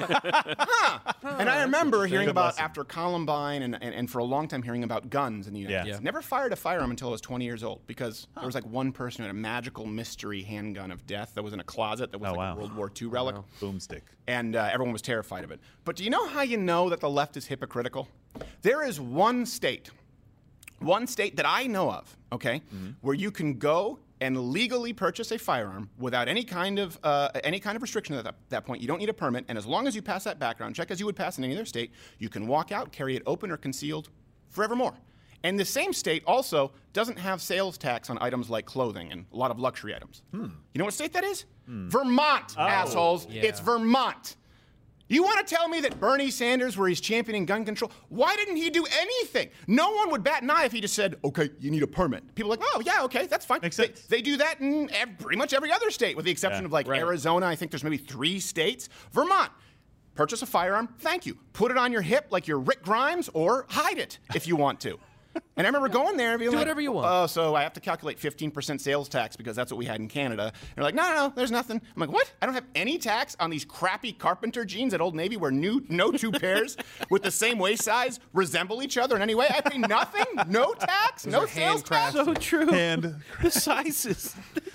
huh. And I remember hearing Good about lesson. after Columbine, and, and, and for a long time hearing about guns in the United Yeah. States. Yeah. Never fired a firearm until I was twenty years old because there was like one person who had a magical mystery handgun of death that was in a closet that was Oh, like wow. a World War Two relic. Boomstick. And uh, everyone was terrified of it. But do you know how you know that the left is hypocritical? There is one state, one state that I know of, okay, where you can go and legally purchase a firearm without any kind of uh, any kind of restriction at that, that point. You don't need a permit, and as long as you pass that background check, as you would pass in any other state, you can walk out, carry it open or concealed forevermore. And the same state also doesn't have sales tax on items like clothing and a lot of luxury items. You know what state that is? Vermont, assholes. It's Vermont. You want to tell me that Bernie Sanders, where he's championing gun control, why didn't he do anything? No one would bat an eye if he just said, okay, you need a permit. People are like, oh, yeah, okay, that's fine. Makes They, sense. they do that in ev- pretty much every other state, with the exception Yeah. of like Right. Arizona. I think there's maybe three states. Vermont. Purchase a firearm, thank you. Put it on your hip like you're Rick Grimes, or hide it if you want to. And I remember going there and being Do like, whatever you want. oh, so I have to calculate fifteen percent sales tax because that's what we had in Canada. And they're like, no, no, no, there's nothing. I'm like, what? I don't have any tax on these crappy carpenter jeans at Old Navy where new, no two pairs with the same waist size resemble each other in any way? I pay nothing? No tax? No are sales tax? so true. And The sizes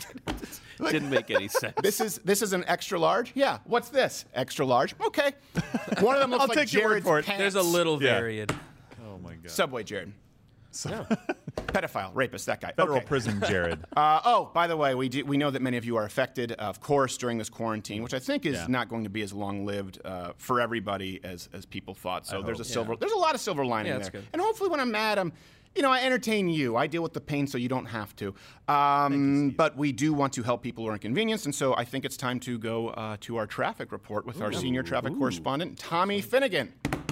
didn't make any sense. This is this is an extra large? Yeah. What's this? Extra large? Okay. One of them looks I'll like take your word Jared's for it. pants. There's a little Yeah. variant. oh my god. Subway Jared. Pedophile, rapist, that guy. Federal Okay. prison, Jared. Uh, oh, by the way, we do, we know that many of you are affected, of course, during this quarantine, which I think is Yeah. not going to be as long-lived uh, for everybody as, as people thought. So there's a hope. silver, there's a lot of silver lining Yeah, there. that's good. And hopefully, when I'm mad, I'm, you know, I entertain you. I deal with the pain, so you don't have to. Um, but we do want to help people who are inconvenienced, and so I think it's time to go uh, to our traffic report with our senior traffic correspondent, Tommy Finnegan.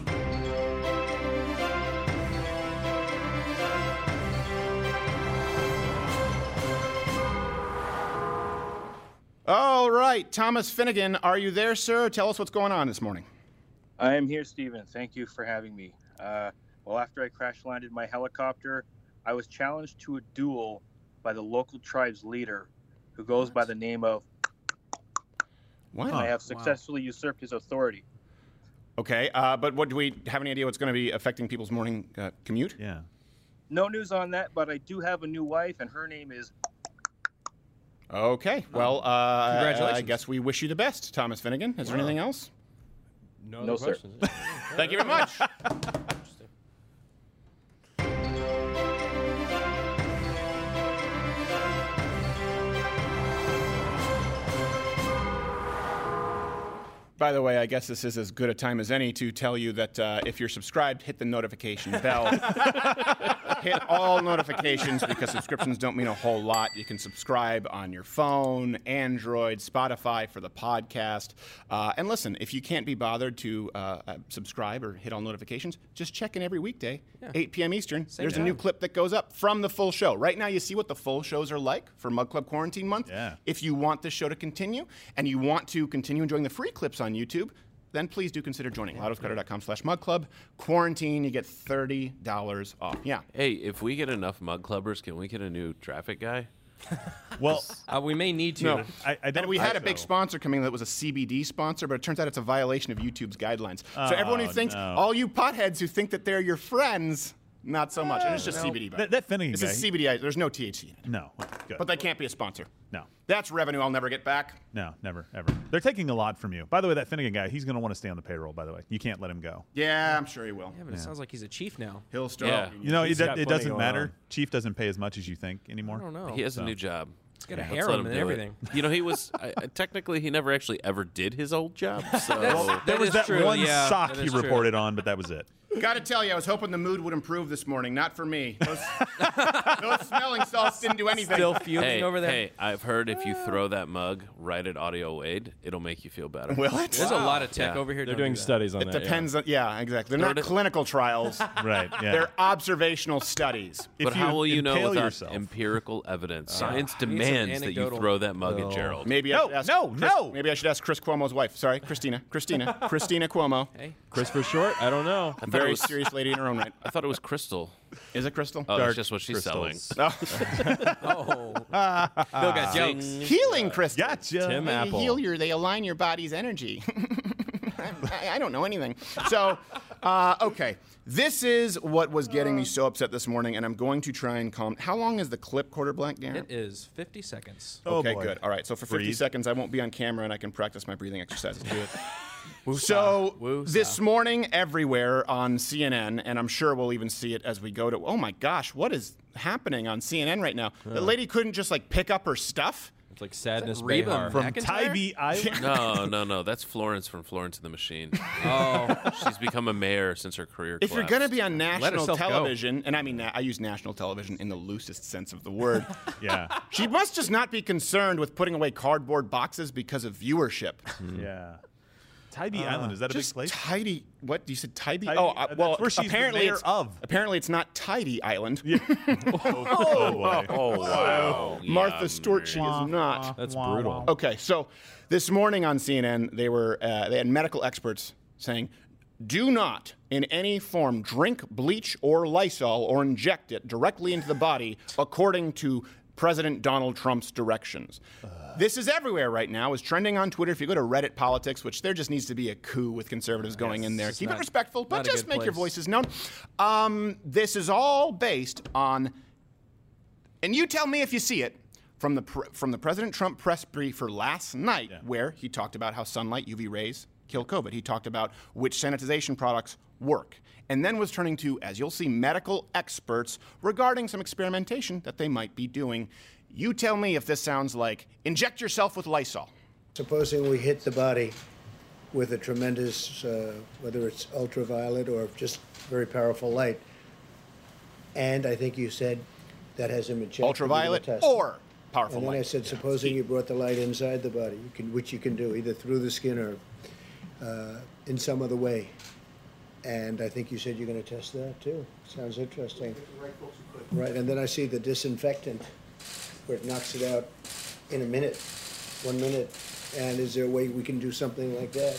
All right, Thomas Finnegan, are you there, sir? Tell us what's going on this morning. I am here, Stephen. Thank you for having me. Uh, well, after I crash landed my helicopter, I was challenged to a duel by the local tribe's leader, who goes by the name of. What? And I have successfully usurped his authority. Okay, uh, but what do we have any idea what's going to be affecting people's morning uh, commute? Yeah. No news on that, but I do have a new wife, and her name is. Okay, well, uh, Congratulations. I guess we wish you the best, Thomas Finnegan. Is there anything else? No, No, other sir. questions. Thank you very much. By the way, I guess this is as good a time as any to tell you that uh, if you're subscribed, hit the notification bell. Hit all notifications because subscriptions don't mean a whole lot. You can subscribe on your phone, Android, Spotify for the podcast. Uh, and listen, if you can't be bothered to uh, uh, subscribe or hit all notifications, just check in every weekday, eight p.m. Eastern. There's a new clip that goes up from the full show. Right now, you see what the full shows are like for Mug Club Quarantine Month. Yeah. If you want this show to continue and you want to continue enjoying the free clips on YouTube, then please do consider joining. LottoScutter.com slash Mug Club. Quarantine, you get thirty dollars off. Yeah. Hey, if we get enough mug clubbers, can we get a new traffic guy? Well, Uh, we may need to. No. I, I don't. And we had I- a big sponsor coming that was a C B D sponsor, but it turns out it's a violation of YouTube's guidelines. So everyone who Oh, thinks, no. all you potheads who think that they're your friends, not so much. And it's just C B D. by the That, way. that Finnegan This guy. is C B D. There's no T H C in it. No. Good. But they can't be a sponsor. no. That's revenue I'll never get back. No, never, ever. They're taking a lot from you. By the way, that Finnegan guy, he's going to want to stay on the payroll, by the way. You can't let him go. Yeah, I'm sure he will. Yeah, but it sounds like he's a chief now. He'll still. Yeah. You know, it, He's do- got it plenty doesn't going matter. on. Chief doesn't pay as much as you think anymore. I don't know. He has so- a new job. He's got a Let's let harem him and do it. everything. You know, he was I, I- technically he never actually ever did his old job. So There That was is that true, one yeah, sock that he is true. reported on, but that was it. Gotta tell you, I was hoping the mood would improve this morning. Not for me. Those, those smelling salts didn't do anything. Still fuming Hey, over there. hey, I've heard if you throw that mug right at Audio Wade, it'll make you feel better. Will it? There's a lot of tech Yeah. over here. They're Don't doing do that. studies on It that. depends on, yeah, exactly. They're not Throw it- clinical trials. Right. Yeah. They're observational studies. If But how will you know impale without yourself? empirical evidence? Science need some demands that you anecdotal- throw that mug No. at Gerald. Maybe I No, should ask no, Chris, no. Maybe I should ask Chris Cuomo's wife. Sorry, Christina. Christina. Christina Cuomo. Hey, Chris for short? I don't know. I thought it Very was, serious lady in her own right. I thought it was Crystal. Is it Crystal? Oh, Dark that's just what she's crystals. selling. Oh. oh, Bill got jokes. Healing crystal. Gotcha. Tim They Apple. heal your, they align your body's energy. I, I don't know anything. So, uh, okay. This is what was getting me so upset this morning, and I'm going to try and calm. How long is the clip, Quarter Blank, Darren? It is fifty seconds. Oh, Okay, boy. good. All right, so for fifty Breathe. seconds, I won't be on camera, and I can practice my breathing exercises. Do it. Woosah. So Woosah. this morning, everywhere on C N N, and I'm sure we'll even see it as we go to. Oh my gosh, what is happening on C N N right now? The lady couldn't just like pick up her stuff. It's like Sadness Reba Behar. From McEntire? Tybee Island. No, no, no. That's Florence from Florence and the Machine. Oh, She's become a mayor since her career If you're collapsed. going to be on national herself go. television, and I mean, na- I use national television in the loosest sense of the word, Yeah. she must just not be concerned with putting away cardboard boxes because of viewership. Yeah. Tybee Island, is that a big Just place? tidy. What you said? Tybee? Tybee- oh, uh, uh, that's well, where she's the apparently mayor it's of. apparently it's not Tidy Island. Oh, boy. Oh, wow. Martha Yeah, Stewart, she is not. That's brutal. Okay, so this morning on C N N, they were uh, they had medical experts saying, "Do not, in any form, drink bleach or Lysol or inject it directly into the body, according to President Donald Trump's directions." This is everywhere right now. It's trending on Twitter. If you go to Reddit Politics, which there just needs to be a coup with conservatives going in there. it's Keep it not- respectful, but not a just good make your place. voices known. Um, this is all based on, and you tell me if you see it, from the pre- from the President Trump press briefer last night, where he talked about how sunlight, U V rays kill COVID. He talked about which sanitization products work, and then was turning to, as you'll see, medical experts regarding some experimentation that they might be doing. You tell me if this sounds like inject yourself with Lysol. Supposing we hit the body with a tremendous, uh, whether it's ultraviolet or just very powerful light, and I think you said that has a majestic Ultraviolet test. or powerful And then light. I said, supposing you brought the light inside the body, you can, which you can do either through the skin or uh, in some other way. And I think you said you're going to test that too. Sounds interesting. Right, and then I see the disinfectant, where it knocks it out in a minute, one minute. And is there a way we can do something like that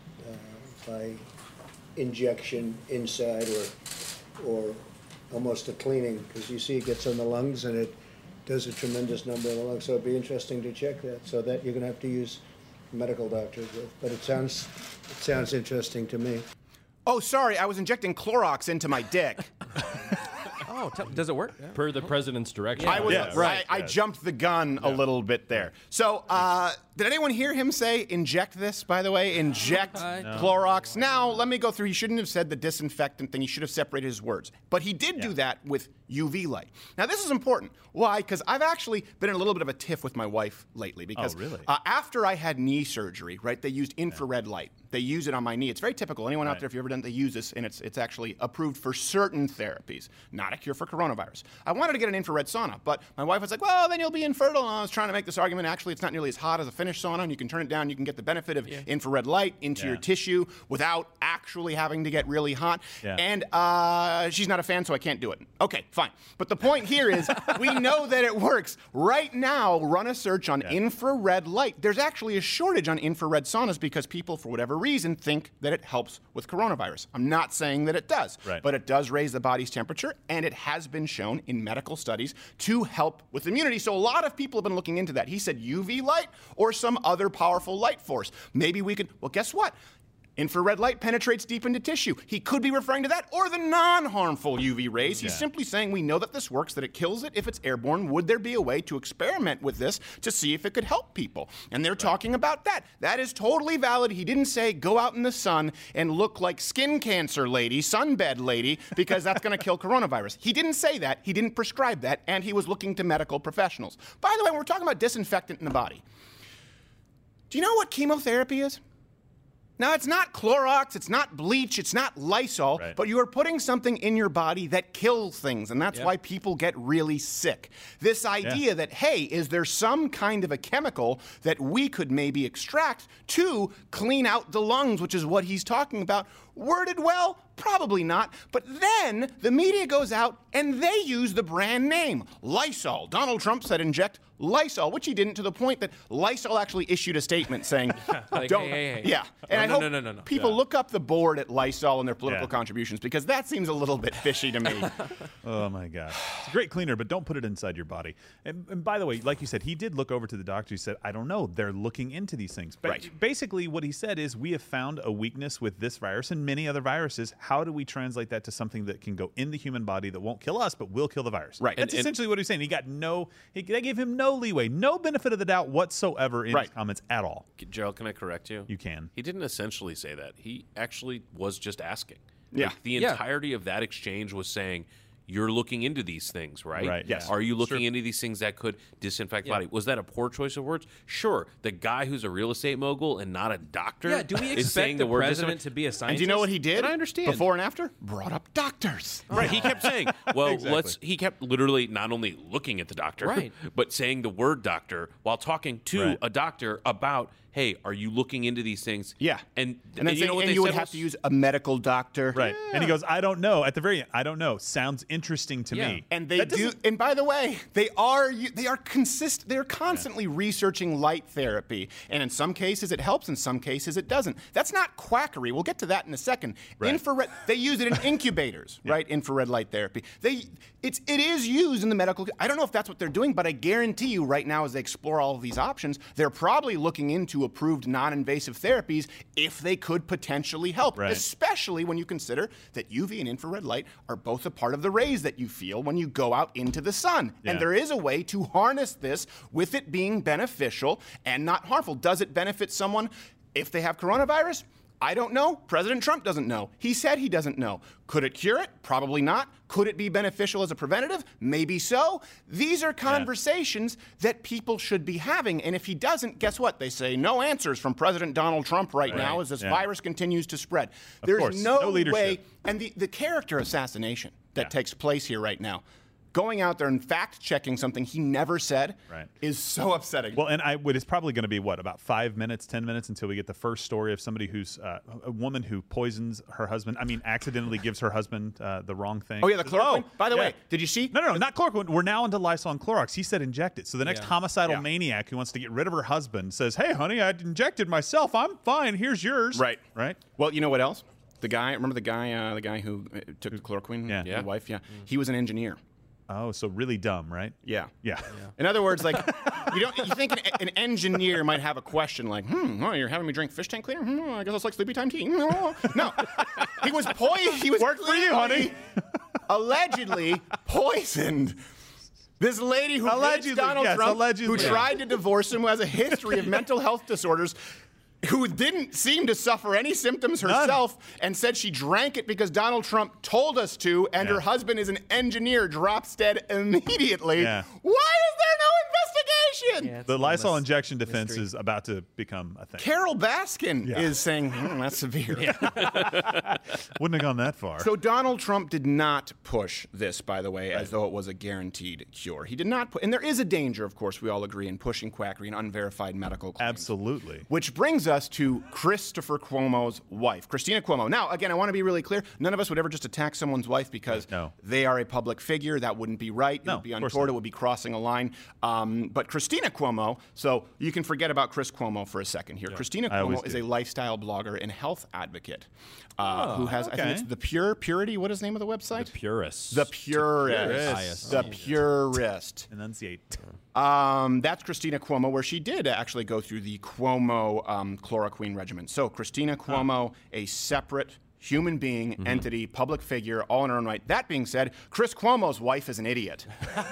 uh, by injection inside or or almost a cleaning? Because you see it gets on the lungs and it does a tremendous number in the lungs. So it'd be interesting to check that. So that you're going to have to use medical doctors with. But it sounds it sounds interesting to me. Oh, sorry, I was injecting Clorox into my dick. oh, tell, does it work? Per the president's direction. I was Yeah, right. I, I yeah. jumped the gun a little bit there. So, uh, did anyone hear him say inject this? By the way, inject Clorox. Now, let me go through. He shouldn't have said the disinfectant thing. He should have separated his words. But he did do that with U V light. Now, this is important. Why? Because I've actually been in a little bit of a tiff with my wife lately. Because Oh, really? uh, after I had knee surgery, right, they used infrared light. They use it on my knee. It's very typical. Anyone out Right. there, if you've ever done, they use this, and it's it's actually approved for certain therapies, not a cure for coronavirus. I wanted to get an infrared sauna, but my wife was like, well, then you'll be infertile. And I was trying to make this argument. Actually, it's not nearly as hot as a Finnish sauna, and you can turn it down. You can get the benefit of infrared light into your Yeah. tissue without actually having to get really hot. Yeah. And uh, she's not a fan, so I can't do it. Okay, fine. But the point here is we know that it works. Right now, run a search on infrared light. There's actually a shortage on infrared saunas because people, for whatever reason, think that it helps with coronavirus. I'm not saying that it does, Right. but it does raise the body's temperature, and it has been shown in medical studies to help with immunity. So a lot of people have been looking into that. He said U V light or some other powerful light force. Maybe we could, well, guess what? Infrared light penetrates deep into tissue. He could be referring to that or the non-harmful U V rays. He's Yeah. simply saying we know that this works, that it kills it if it's airborne. Would there be a way to experiment with this to see if it could help people? And they're talking about that. That is totally valid. He didn't say go out in the sun and look like skin cancer lady, sunbed lady, because that's going to kill coronavirus. He didn't say that. He didn't prescribe that, and he was looking to medical professionals. By the way, when we're talking about disinfectant in the body, do you know what chemotherapy is? Now, it's not Clorox, it's not bleach, it's not Lysol, Right. but you are putting something in your body that kills things, and that's Yep. why people get really sick. This idea Yeah. that, hey, is there some kind of a chemical that we could maybe extract to clean out the lungs, which is what he's talking about, worded well? Probably not. But then the media goes out and they use the brand name, Lysol. Donald Trump said inject Lysol, which he didn't, to the point that Lysol actually issued a statement saying, Like, don't. hey, hey, hey. Yeah. And No, I no, hope no, no, no, no. people look up the board at Lysol and their political Yeah. contributions, because that seems a little bit fishy to me. Oh my God, it's a great cleaner, but don't put it inside your body. And, and by the way, like you said, he did look over to the doctor. He said, "I don't know. They're looking into these things." But Right. basically, what he said is, we have found a weakness with this virus and many other viruses. How do we translate that to something that can go in the human body that won't kill us, but will kill the virus? Right. That's And- and- essentially what he's saying. He got no. He, they gave him no leeway, no benefit of the doubt whatsoever in Right. his comments at all. Gerald, can I correct you? You can. He didn't essentially say that. He actually was just asking. Yeah. Like, the Yeah. entirety of that exchange was saying, you're looking into these things, right? Right, Yes. Are you looking Sure. into these things that could disinfect the body? Was that a poor choice of words? Sure. The guy who's a real estate mogul and not a doctor Yeah, do we is saying expect the the word president disinfect- to be a scientist? And do you know what he did? And I understand. Before and after? Brought up doctors. Right. He kept saying, well, Exactly. let's, he kept literally not only looking at the doctor, Right. but saying the word doctor while talking to Right. a doctor about, hey, are you looking into these things? Yeah. And, And then you saying- know what and they you would said have was- to use a medical doctor. Right. And he goes, "I don't know." At the very end, "I don't know." Sounds interesting to Yeah. me. And they That do. doesn't- And by the way, they are you- they are consist. They're constantly researching light therapy, and in some cases it helps. In some cases it doesn't. That's not quackery. We'll get to that in a second. Right. Infrared. They use it in incubators, right? Infrared light therapy. They. It's it is used in the medical. I don't know if that's what they're doing, but I guarantee you, right now, as they explore all of these options, they're probably looking into approved non-invasive therapies if they could potentially help. Right. Especially when you consider that U V and infrared light are both a part of the rays that you feel when you go out into the sun. Yeah. And there is a way to harness this with it being beneficial and not harmful. Does it benefit someone if they have coronavirus? I don't know. President Trump doesn't know. He said he doesn't know. Could it cure it? Probably not. Could it be beneficial as a preventative? Maybe so. These are conversations that people should be having. And if he doesn't, guess what? They say no answers from President Donald Trump right, now as this Yeah. virus continues to spread. There's course. no, No leadership. way. And the, the character assassination that Yeah. takes place here right now, going out there and fact-checking something he never said, Right. is so upsetting. Well, and I would. It's probably going to be what, about five minutes, ten minutes until we get the first story of somebody who's uh, a woman who poisons her husband. I mean, accidentally gives her husband uh, the wrong thing. Oh, yeah, the chloroquine? By the yeah. way, did you see? No, no, no, not chloroquine. We're now into Lysol and Clorox. He said inject it. So the next Yeah. homicidal Yeah. maniac who wants to get rid of her husband says, "Hey, honey, I injected myself. I'm fine. Here's yours." Right. Right. Well, you know what else? The guy, remember the guy, uh, the guy who uh, took the chloroquine? Yeah. The Yeah. wife? Yeah. He was an engineer. Oh, so really dumb, right? Yeah. Yeah. In other words, like you don't you think an, an engineer might have a question like, hmm, oh, you're having me drink fish tank cleaner? Hmm, I guess it's like sleepy time tea. No, no. He was poisoned. He was Worked for you, honey. Allegedly poisoned. This lady who hates Allegedly, Donald yes, Trump, allegedly. who tried to divorce him, who has a history of mental health disorders, who didn't seem to suffer any symptoms herself, and said she drank it because Donald Trump told us to, and Yeah. her husband is an engineer, drops dead immediately. Yeah. Why is there no investigation? Yeah, it's The a Lysol mys- injection defense mystery. is about to become a thing. Carol Baskin Yeah. is saying, hmm, that's severe. Wouldn't have gone that far. So Donald Trump did not push this, by the way, as though it was a guaranteed cure. He did not put, and there is a danger, of course, we all agree, in pushing quackery and unverified medical claims. Absolutely. Which brings us to Christopher Cuomo's wife, Christina Cuomo. Now, again, I want to be really clear. None of us would ever just attack someone's wife because No. they are a public figure. That wouldn't be right. It No, would be of course untoward. not. It would be crossing a line. Um, but Christina Cuomo, so you can forget about Chris Cuomo for a second here. Christina I always Cuomo is do. a lifestyle blogger and health advocate uh, who has, I think okay. it's The Pure, Purity, what is the name of the website? Purists. The Purist. Purist. The Purist. Enunciate. Um, that's Christina Cuomo, where she did actually go through the Cuomo um, chloroquine regimen. So Christina Cuomo, a separate human being, Mm-hmm. entity, public figure, all in her own right. That being said, Chris Cuomo's wife is an idiot.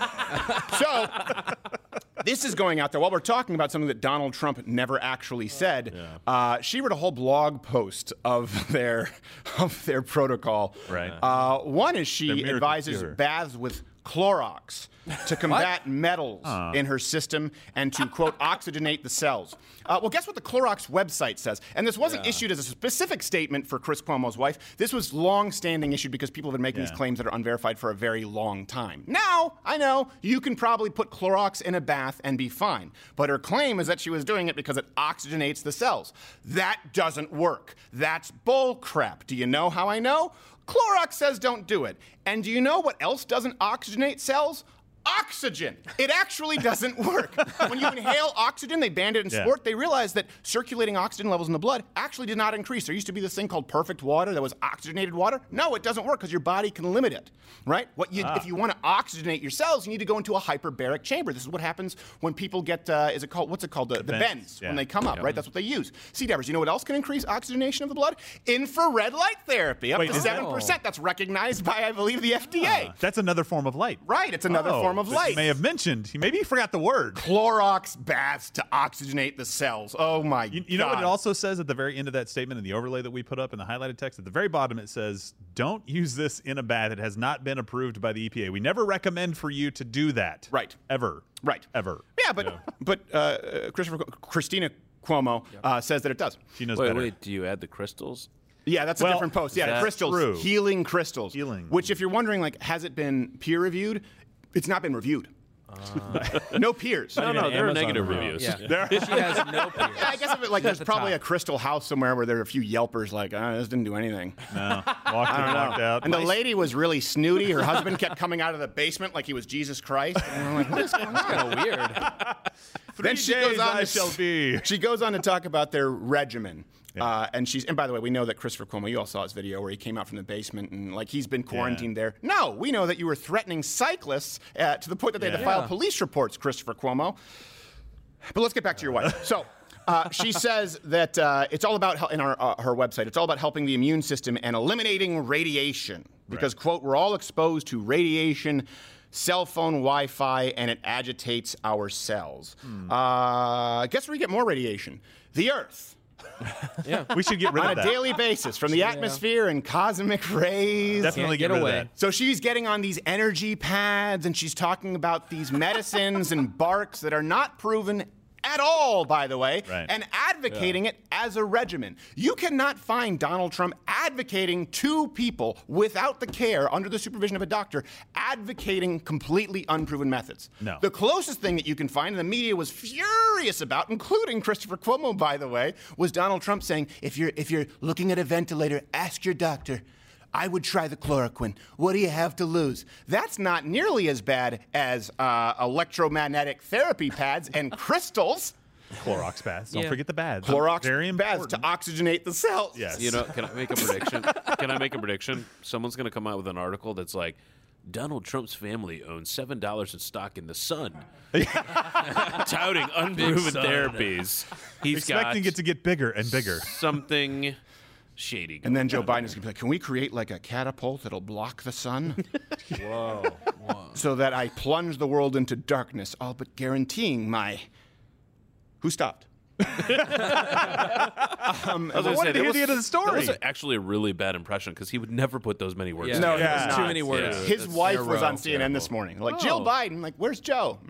So this is going out there. While we're talking about something that Donald Trump never actually said, uh, she wrote a whole blog post of their of their protocol. Right. Uh, one is she Their miracle advises cure. baths with Clorox to combat metals Uh. in her system and to, quote, oxygenate the cells. Uh, well, guess what the Clorox website says? And this wasn't Yeah. issued as a specific statement for Chris Cuomo's wife. This was long-standing issued because people have been making Yeah. these claims that are unverified for a very long time. Now, I know, you can probably put Clorox in a bath and be fine. But her claim is that she was doing it because it oxygenates the cells. That doesn't work. That's bull crap. Do you know how I know? Clorox says don't do it. And do you know what else doesn't oxygenate cells? Oxygen. It actually doesn't work. When you inhale oxygen, they banned it in Yeah. sport. They realized that circulating oxygen levels in the blood actually did not increase. There used to be this thing called perfect water that was oxygenated water. No, it doesn't work because your body can limit it, right? What you, If you want to oxygenate your cells, you need to go into a hyperbaric chamber. This is what happens when people get, uh, is it called, what's it called? The, the Bends, bends, yeah. when they come up, right? That's what they use. See, Devers, you know what else can increase oxygenation of the blood? Infrared light therapy, up Wait, to is that- seven percent. That's recognized by, I believe, the F D A. That's another form of light. Right, it's another Oh, form of that light. You may have mentioned. Maybe you forgot the word. Clorox baths to oxygenate the cells. Oh my You, god. you know what it also says at the very end of that statement in the overlay that we put up in the highlighted text? At the very bottom, it says, don't use this in a bath. It has not been approved by the E P A. We never recommend for you to do that. Right. Ever. Right. Ever. Yeah, but but uh, Christopher Christina Cuomo uh, says that it does. She knows Wait, better. wait. Do you add the crystals? Yeah, that's a Well, different post. Yeah, that's crystals, true. healing crystals. Healing. Which, if you're wondering, like, has it been peer reviewed? It's not been reviewed. No peers. No, no, even there are Amazon negative review. reviews. Yeah. She has no peers. Yeah, I guess if it, like She's at there's the probably top. a crystal house somewhere where there are a few Yelpers like, oh, this didn't do anything. No. Walked in, walked out. And the lady was really snooty. Her husband kept coming out of the basement like he was Jesus Christ. And I'm like, what is going on? Kind of weird. Then she days goes on I to shall be. She goes on to talk about their regimen. Uh, and she's and by the way, we know that Christopher Cuomo, you all saw his video where he came out from the basement and like he's been quarantined there. No, we know that you were threatening cyclists uh, to the point that they had to Yeah. file Yeah. police reports, Christopher Cuomo. But let's get back to your wife. So. Uh, she says that uh, it's all about hel- in our, uh, her website. It's all about helping the immune system and eliminating radiation because, quote, we're all exposed to radiation, cell phone, Wi-Fi, and it agitates our cells. Uh, guess where we get more radiation? The Earth. Yeah. We should get rid On of a that. daily basis from the atmosphere and cosmic rays. Definitely Can't get, get rid away. of that. So she's getting on these energy pads and she's talking about these medicines and barks that are not proven at all, by the way, Right. and advocating it as a regimen. You cannot find Donald Trump advocating to people without the care, under the supervision of a doctor, advocating completely unproven methods. No. The closest thing that you can find, and the media was furious about, including Christopher Cuomo, by the way, was Donald Trump saying, if you're if you're looking at a ventilator, ask your doctor. I would try the chloroquine. What do you have to lose? That's not nearly as bad as uh, electromagnetic therapy pads and crystals. Clorox baths. Don't Yeah. forget the baths. Clorox Very baths important. to oxygenate the cells. Yes. You know, can I make a prediction? Can I make a prediction? Someone's going to come out with an article that's like, Donald Trump's family owns seven dollars in stock in the Sun, touting unproven Sun. therapies. He's Expecting got it to get bigger and bigger. something shady. And then Joe Biden is going to be like, can we create like a catapult that'll block the sun? Whoa. So that I plunge the world into darkness, all but guaranteeing my... Who stopped? um, I was gonna what say, did he that do to the was- story? That was actually a really bad impression because he would never put those many words. Yeah. No, together. he Yeah. was Too not. many words. Yeah. His That's wife in a was row. on C N N this morning. Like, Jill Oh. Biden, like, where's Joe?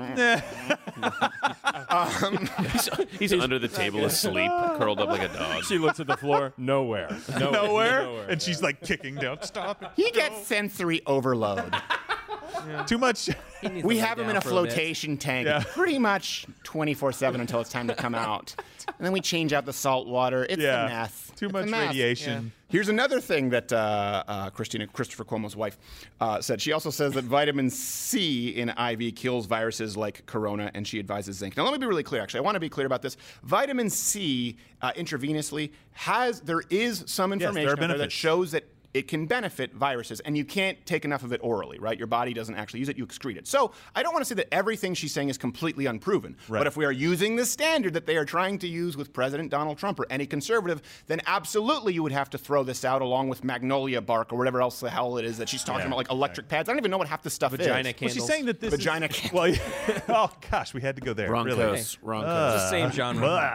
He's, he's under the table asleep, curled up like a dog. She looks at the floor. Nowhere. Nowhere. Nowhere. And she's like kicking down. Stop it. He gets sensory overload. Too much. He needs We to lay have him down in a for bit. flotation tank Yeah. pretty much twenty-four seven until it's time to come out. And then we change out the salt water. It's Yeah. a mess. Too It's much a mess. radiation. Here's another thing that uh, uh, Christina, Christopher Cuomo's wife, uh, said. She also says that vitamin C in I V kills viruses like corona, and she advises zinc. Now, let me be really clear, actually. I want to be clear about this. Vitamin C uh, intravenously has, there is some there are information out there that benefits. shows that it can benefit viruses, and you can't take enough of it orally, right? Your body doesn't actually use it, you excrete it. So I don't want to say that everything she's saying is completely unproven. Right. But if we are using the standard that they are trying to use with President Donald Trump or any conservative, then absolutely you would have to throw this out along with magnolia bark or whatever else the hell it is that she's talking Yeah. about, like electric pads. I don't even know what half this stuff Vagina is. candles. Well, she's saying that this Vagina is, candles. well, yeah. Oh gosh, we had to go there. Wrong really. coast. Wrong Uh, coast. It's the same genre. Blah.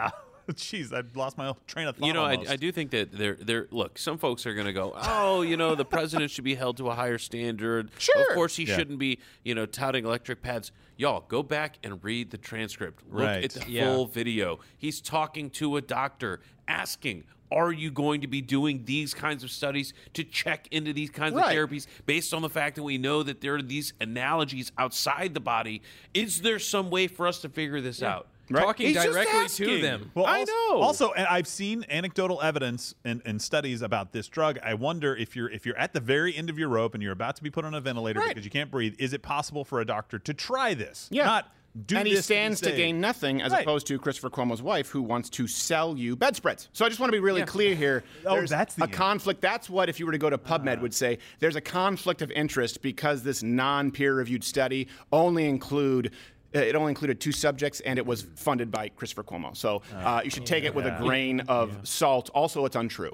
Jeez, I lost my train of thought. You know, I, almost. I do think that they're, they're, look, some folks are going to go, oh, you know, the president should be held to a higher standard. Sure. Of course, he Yeah. shouldn't be, you know, touting electric pads. Y'all, go back and read the transcript. Look Right. at the Yeah. full video. He's talking to a doctor, asking, are you going to be doing these kinds of studies to check into these kinds Right. of therapies based on the fact that we know that there are these analogies outside the body? Is there some way for us to figure this out? Right. Talking He's just directly to asking. them. Well, I also, know. Also, and I've seen anecdotal evidence and, and studies about this drug. I wonder if you're if you're at the very end of your rope and you're about to be put on a ventilator Right. because you can't breathe, is it possible for a doctor to try this? Yeah. Not do and this he be stands to saved. gain nothing, as Right. opposed to Christopher Cuomo's wife, who wants to sell you bedspreads. So I just want to be really clear here. Oh, There's that's the a end. conflict. That's what, if you were to go to PubMed, would say. There's a conflict of interest because this non-peer-reviewed study only include. uh, It only included two subjects, and it was funded by Christopher Cuomo. So uh, you should take it with a grain of salt. Also, it's untrue.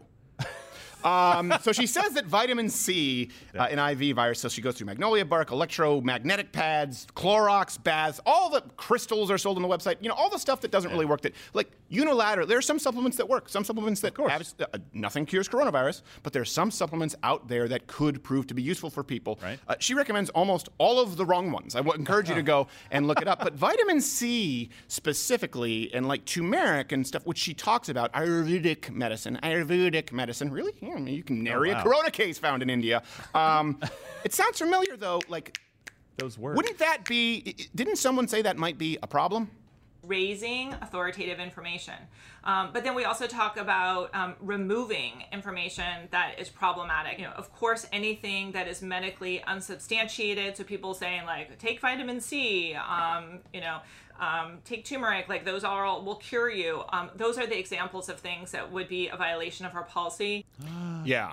Um, so she says that vitamin C uh, in I V virus, so she goes through magnolia bark, electromagnetic pads, Clorox baths, all the crystals are sold on the website. You know, all the stuff that doesn't really work. That, like, unilateral, there are some supplements that work. Some supplements that have, uh, nothing cures coronavirus, but there are some supplements out there that could prove to be useful for people. Right. Uh, she recommends almost all of the wrong ones. I would encourage you to go and look it up. But vitamin C specifically, and like turmeric and stuff, which she talks about, Ayurvedic medicine, Ayurvedic medicine, really? Yeah, I mean, you can nary wow. a corona case found in India. Um, it sounds familiar, though. Like, Those words. wouldn't that be? i- i- Didn't someone say that might be a problem? Raising authoritative information. Um, but then we also talk about um, removing information that is problematic. You know, of course, anything that is medically unsubstantiated. So people saying like, take vitamin C, um, you know, um, take turmeric, like those are all will cure you. Um, those are the examples of things that would be a violation of our policy. Yeah.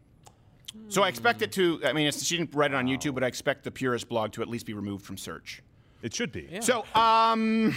So I expect it to. I mean, it's, she didn't write it on YouTube, but I expect the Purist blog to at least be removed from search. It should be. So, um,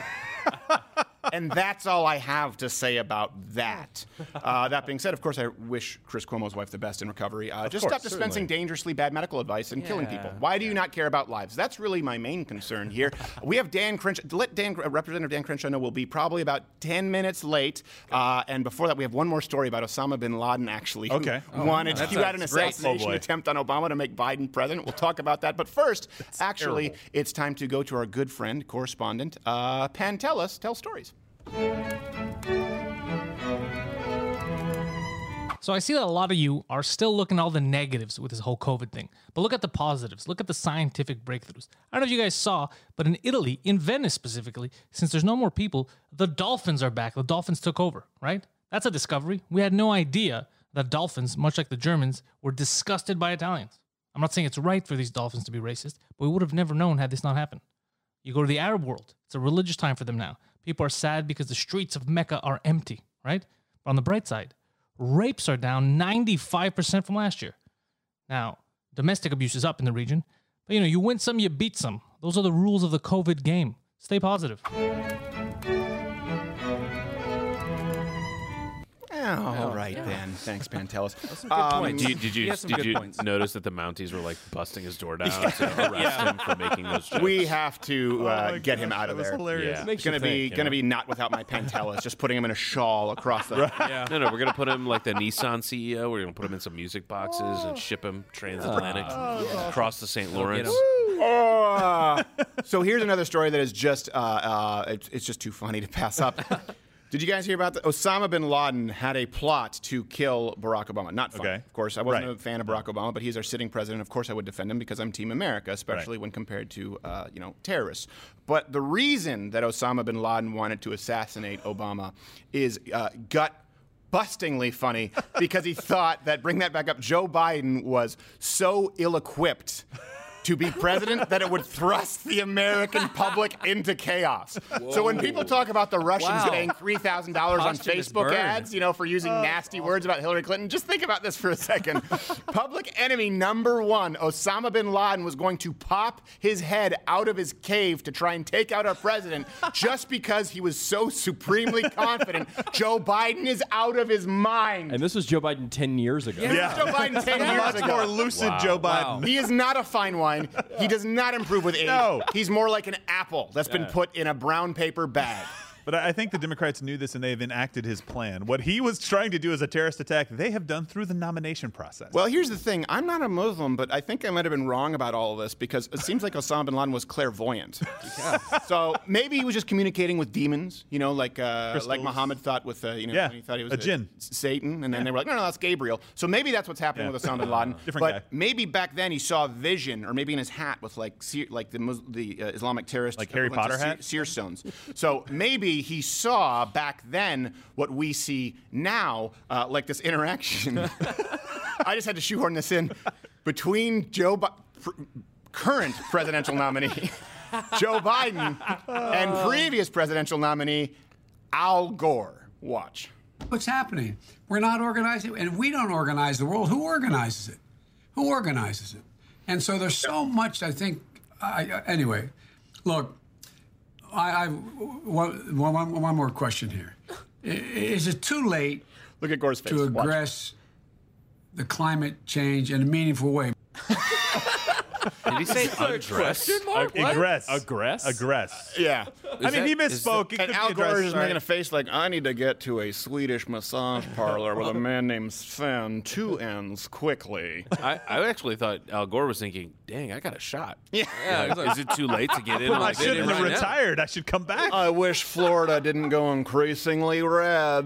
and that's all I have to say about that. Uh, that being said, of course, I wish Chris Cuomo's wife the best in recovery. Uh, just course, stop dispensing certainly. dangerously bad medical advice and killing Yeah. people. Why do you not care about lives? That's really my main concern here. We have Dan Crenshaw. Let Dan, uh, Representative Dan Crenshaw know we'll be probably about ten minutes late. Uh, and before that, we have one more story about Osama bin Laden, actually. who Okay. Oh, wanted that to out an sounds great. assassination Oh, boy. attempt on Obama to make Biden president. We'll talk about that. But first, actually, terrible. it's time to go to our good friend, correspondent, uh, Pantelis, tell stories. So I see that a lot of you are still looking at all the negatives with this whole COVID thing. But look at the positives. Look at the scientific breakthroughs. I don't know if you guys saw, but in Italy, in Venice specifically, since there's no more people, the dolphins are back. The dolphins took over, right? That's a discovery. We had no idea that dolphins, much like the Germans, were disgusted by Italians. I'm not saying it's right for these dolphins to be racist, but we would have never known had this not happened. You go to the Arab world, it's a religious time for them now. People are sad because the streets of Mecca are empty, right? But on the bright side, rapes are down ninety-five percent from last year. Now, domestic abuse is up in the region, but you know, you win some, you beat some. Those are the rules of the COVID game. Stay positive. Oh, all right, then. Thanks, Pantelis. Some good points. Did you, did He you, has some did good you points. notice that the Mounties were like busting his door down to arrest him for making those jokes? We have to uh, my get him gosh, out of that was there. hilarious. Yeah. It's gonna be gonna be not without my Pantelis. Just putting him in a shawl across the. Yeah. No, no, we're gonna put him like the Nissan C E O. We're gonna put him in some music boxes and ship him transatlantic across the Saint Lawrence. him. Oh. So here's another story that is just uh, uh, it's, it's just too funny to pass up. Did you guys hear about the Osama bin Laden had a plot to kill Barack Obama? Not fun, Okay. of course. I wasn't Right. a fan of Barack Obama, but he's our sitting president. Of course, I would defend him because I'm Team America, especially Right. when compared to uh, you know terrorists. But the reason that Osama bin Laden wanted to assassinate Obama is uh, gut. bustingly funny because he thought that, bring that back up, Joe Biden was so ill-equipped to be president that it would thrust the American public into chaos. So when people talk about the Russians Wow. paying three thousand dollars on Posthumous Facebook burn. ads, you know, for using nasty words about Hillary Clinton, just think about this for a second. Public enemy number one, Osama bin Laden, was going to pop his head out of his cave to try and take out our president just because he was so supremely confident Joe Biden is out of his mind. And this was Joe Biden ten years ago. This is Joe Biden ten years Much ago. more lucid Joe Biden. Wow. He is not a fine wine. He does not improve with age. No. He's more like an apple that's been put in a brown paper bag. But I think the Democrats knew this and they have enacted his plan. What he was trying to do as a terrorist attack, they have done through the nomination process. Well, here's the thing. I'm not a Muslim, but I think I might have been wrong about all of this because it seems like Osama bin Laden was clairvoyant. Yeah. So maybe he was just communicating with demons, you know, like uh, like Muhammad thought with, uh, you know, yeah. when he thought he was a jinn. Satan, and then yeah. they were like, no, no, that's Gabriel. So maybe that's what's happening yeah. with Osama bin Laden. Different but guy. maybe back then he saw a vision, or maybe in his hat with like seer, like the Mus- the uh, Islamic terrorist, like Harry Potter seer, hat, seer stones. So maybe he saw back then what we see now, uh, like this interaction. I just had to shoehorn this in between Joe, Bi- pr- current presidential nominee Joe Biden and previous presidential nominee Al Gore. Watch. What's happening? We're not organizing, and we don't organize the world. Who organizes it? Who organizes it? And so there's so much, I think. I, anyway, look, I, I one, one, one more question here. Is it too late Look at Gore's face. to address Watch. the climate change in a meaningful way? Did he say undress? Aggress. Aggress? Aggress. Yeah. I mean, that- he is misspoke. And Al Gore is making a face like, I need to get to a Swedish massage parlor with a man named Sven, two ends, quickly. I, I actually thought Al Gore was thinking, dang, I got a shot. Yeah. Like, is it too late to get in? I like, shouldn't in have right now? retired. I should come back. I wish Florida didn't go increasingly red.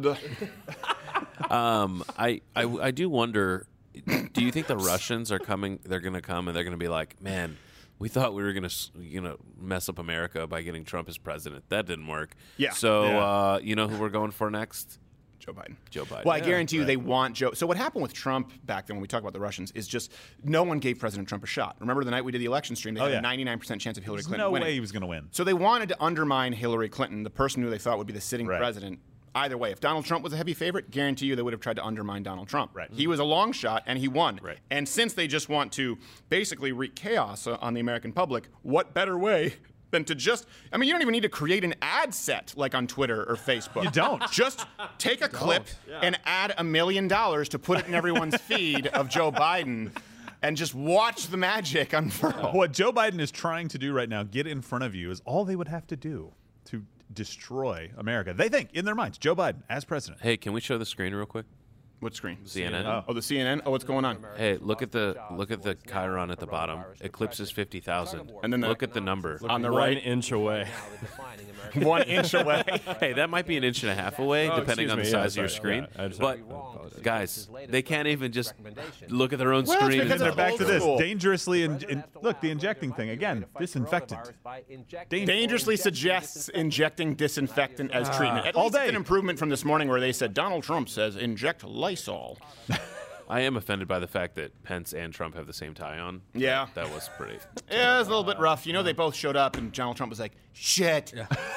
Um, I, I, I do wonder, do you think the Russians are coming, they're going to come and they're going to be like, man, we thought we were going to, you know, mess up America by getting Trump as president. That didn't work. Yeah. So, Yeah. Uh, you know who we're going for next? Joe Biden. Joe Biden. Well, I guarantee you they want Joe. So what happened with Trump back then when we talk about the Russians is just no one gave President Trump a shot. Remember the night we did the election stream, they Oh, had yeah. a ninety-nine percent chance of Hillary There's Clinton no winning. way he was going to win. So they wanted to undermine Hillary Clinton, the person who they thought would be the sitting Right. president. Either way, if Donald Trump was a heavy favorite, guarantee you they would have tried to undermine Donald Trump. Right. He was a long shot, and he won. Right. And since they just want to basically wreak chaos uh, on the American public, what better way than to just, I mean, you don't even need to create an ad set like on Twitter or Facebook. You don't. Just take a clip and add a million dollars to put it in everyone's feed of Joe Biden and just watch the magic unfurl. What Joe Biden is trying to do right now, get in front of you, is all they would have to do to destroy America. They think, in their minds, Joe Biden as president. Hey, can we show the screen real quick? What screen? C N N. Oh, oh, the C N N? Oh, what's going on? Hey, look at the look at the Chiron at the bottom. Eclipses fifty thousand. And then the- look at the number. On the One right, inch away. one inch away. Hey, that might be an inch and a half away, Oh, depending excuse on the me. size Yeah, of your sorry. screen. Yeah, I just- but I apologize. guys, they can't even just look at their own Well, it's screen. because and They're back to this Old school. dangerously and in, look the injecting thing again. Disinfectant. Dangerously suggests injecting disinfectant as treatment. At All least it's day. an improvement from this morning where they said Donald Trump says inject Lysol. I am offended by the fact that Pence and Trump have the same tie on. Yeah. That was pretty. Yeah, it was a little bit rough. You know, they both showed up, and Donald Trump was like, shit.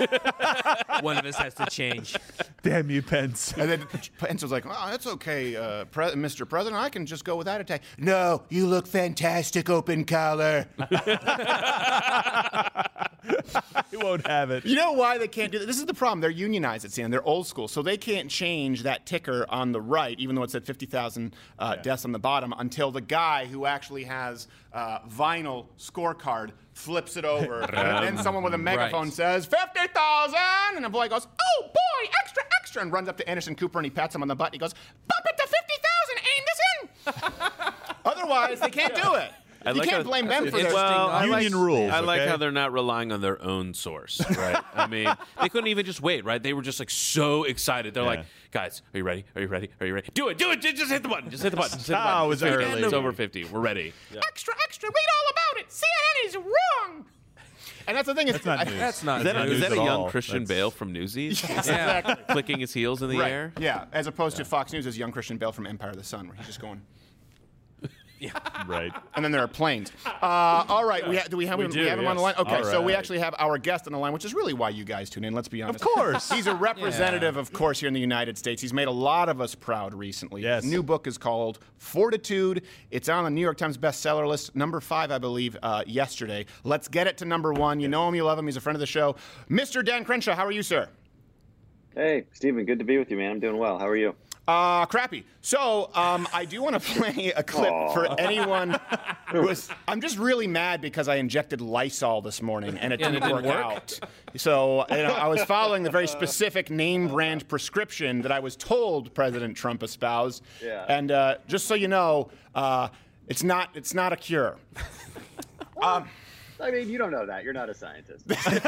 One of us has to change. Damn you, Pence. And then Pence was like, oh, that's okay, uh, Pre- Mister President. I can just go without a tie. No, you look fantastic, open collar. He won't have it. You know why they can't do that? This is the problem. They're unionized at C N N. They're old school, so they can't change that ticker on the right, even though it said fifty thousand uh, yeah. deaths on the bottom, until the guy who actually has uh, vinyl scorecard flips it over. And then someone with a megaphone Right. says, fifty thousand! And the boy goes, oh boy, extra, extra, and runs up to Anderson Cooper and he pats him on the butt and he goes, bump it to fifty thousand, aim this in! Otherwise, they can't do it. I You like can't how- blame them for It's- their well, I Union like, rules, I like okay? how they're not relying on their own source, right? I mean, they couldn't even just wait, right? They were just like so excited. They're Yeah. like, guys, are you ready? Are you ready? Are you ready? Do it, do it. Just just hit the button. Just hit the button. Just hit the button. Oh, it It's was fifty. early. It's over fifty. We're ready. Extra, extra, read all about it. C N N is wrong. And that's the thing. Is, That's not I- news. That's not Is that, a, news is that a at young all. Christian That's- Bale from Newsies? Yeah. Flicking his heels in the right. air? Yeah, as opposed to Fox News as young Christian Bale from Empire of the Sun, where he's just going. Right. And then there are planes. Uh, all right, we ha- do we have We him? do, we have him on the line. yes. Okay, All so we right. actually have our guest on the line, which is really why you guys tune in. Let's be honest. Of course. He's a representative, of course, here in the United States. He's made a lot of us proud recently. Yes. His new book is called Fortitude. It's on the New York Times bestseller list, number five, I believe, uh, yesterday. Let's get it to number one. You know him, you love him. He's a friend of the show. Mister Dan Crenshaw, how are you, sir? Hey, Stephen, good to be with you, man. I'm doing well. How are you? Uh, crappy. So um, I do want to play a clip Aww. for anyone who is. I'm just really mad because I injected Lysol this morning and it And didn't, it work, didn't work? out. So you know, I was following the very specific name brand prescription that I was told President Trump espoused. Yeah. And uh, just so you know, uh, it's not it's not a cure. um, I mean, you don't know that. You're not a scientist.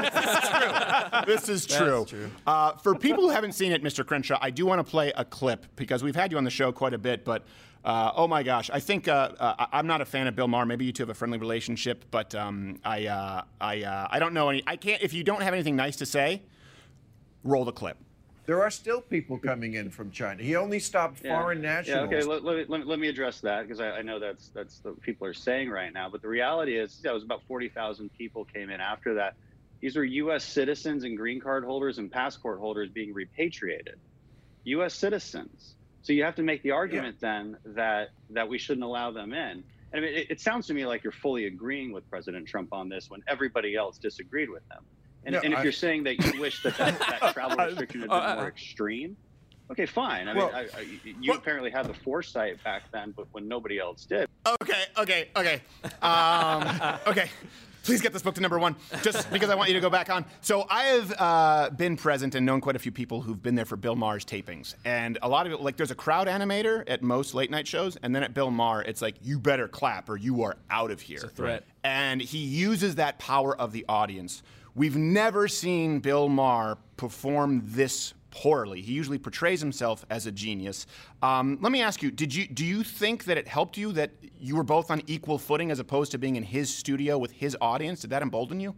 This is true. true. Uh, for people who haven't seen it, Mister Crenshaw, I do want to play a clip because we've had you on the show quite a bit, but uh, oh my gosh, I think uh, uh, I'm not a fan of Bill Maher. Maybe you two have a friendly relationship, but um, I uh, I uh, I don't know any. I can't. If you don't have anything nice to say, roll the clip. There are still people coming in from China. He only stopped Yeah. foreign nationals. Yeah, okay, let, let, let, let me address that because I, I know that's that's what people are saying right now. But the reality is, yeah, it was about forty thousand people came in after that. These are U S citizens and green card holders and passport holders being repatriated. U S citizens. So you have to make the argument yeah. then that that we shouldn't allow them in. And I mean, it, it sounds to me like you're fully agreeing with President Trump on this when everybody else disagreed with him. And, No, and if I- you're saying that you wish that that, that travel restriction had been Uh, more extreme, okay, fine. I Well- mean, I, I, you apparently had the foresight back then, but when nobody else did. Okay, okay, okay. Um, okay. Please get this book to number one, just because I want you to go back on. So I have uh, been present and known quite a few people who've been there for Bill Maher's tapings. And a lot of it, like there's a crowd animator at most late night shows, and then at Bill Maher, it's like, you better clap or you are out of here. It's a threat. And he uses that power of the audience. We've never seen Bill Maher perform this poorly. He usually portrays himself as a genius. Um, let me ask you: Did you do you think that it helped you that you were both on equal footing as opposed to being in his studio with his audience? Did that embolden you?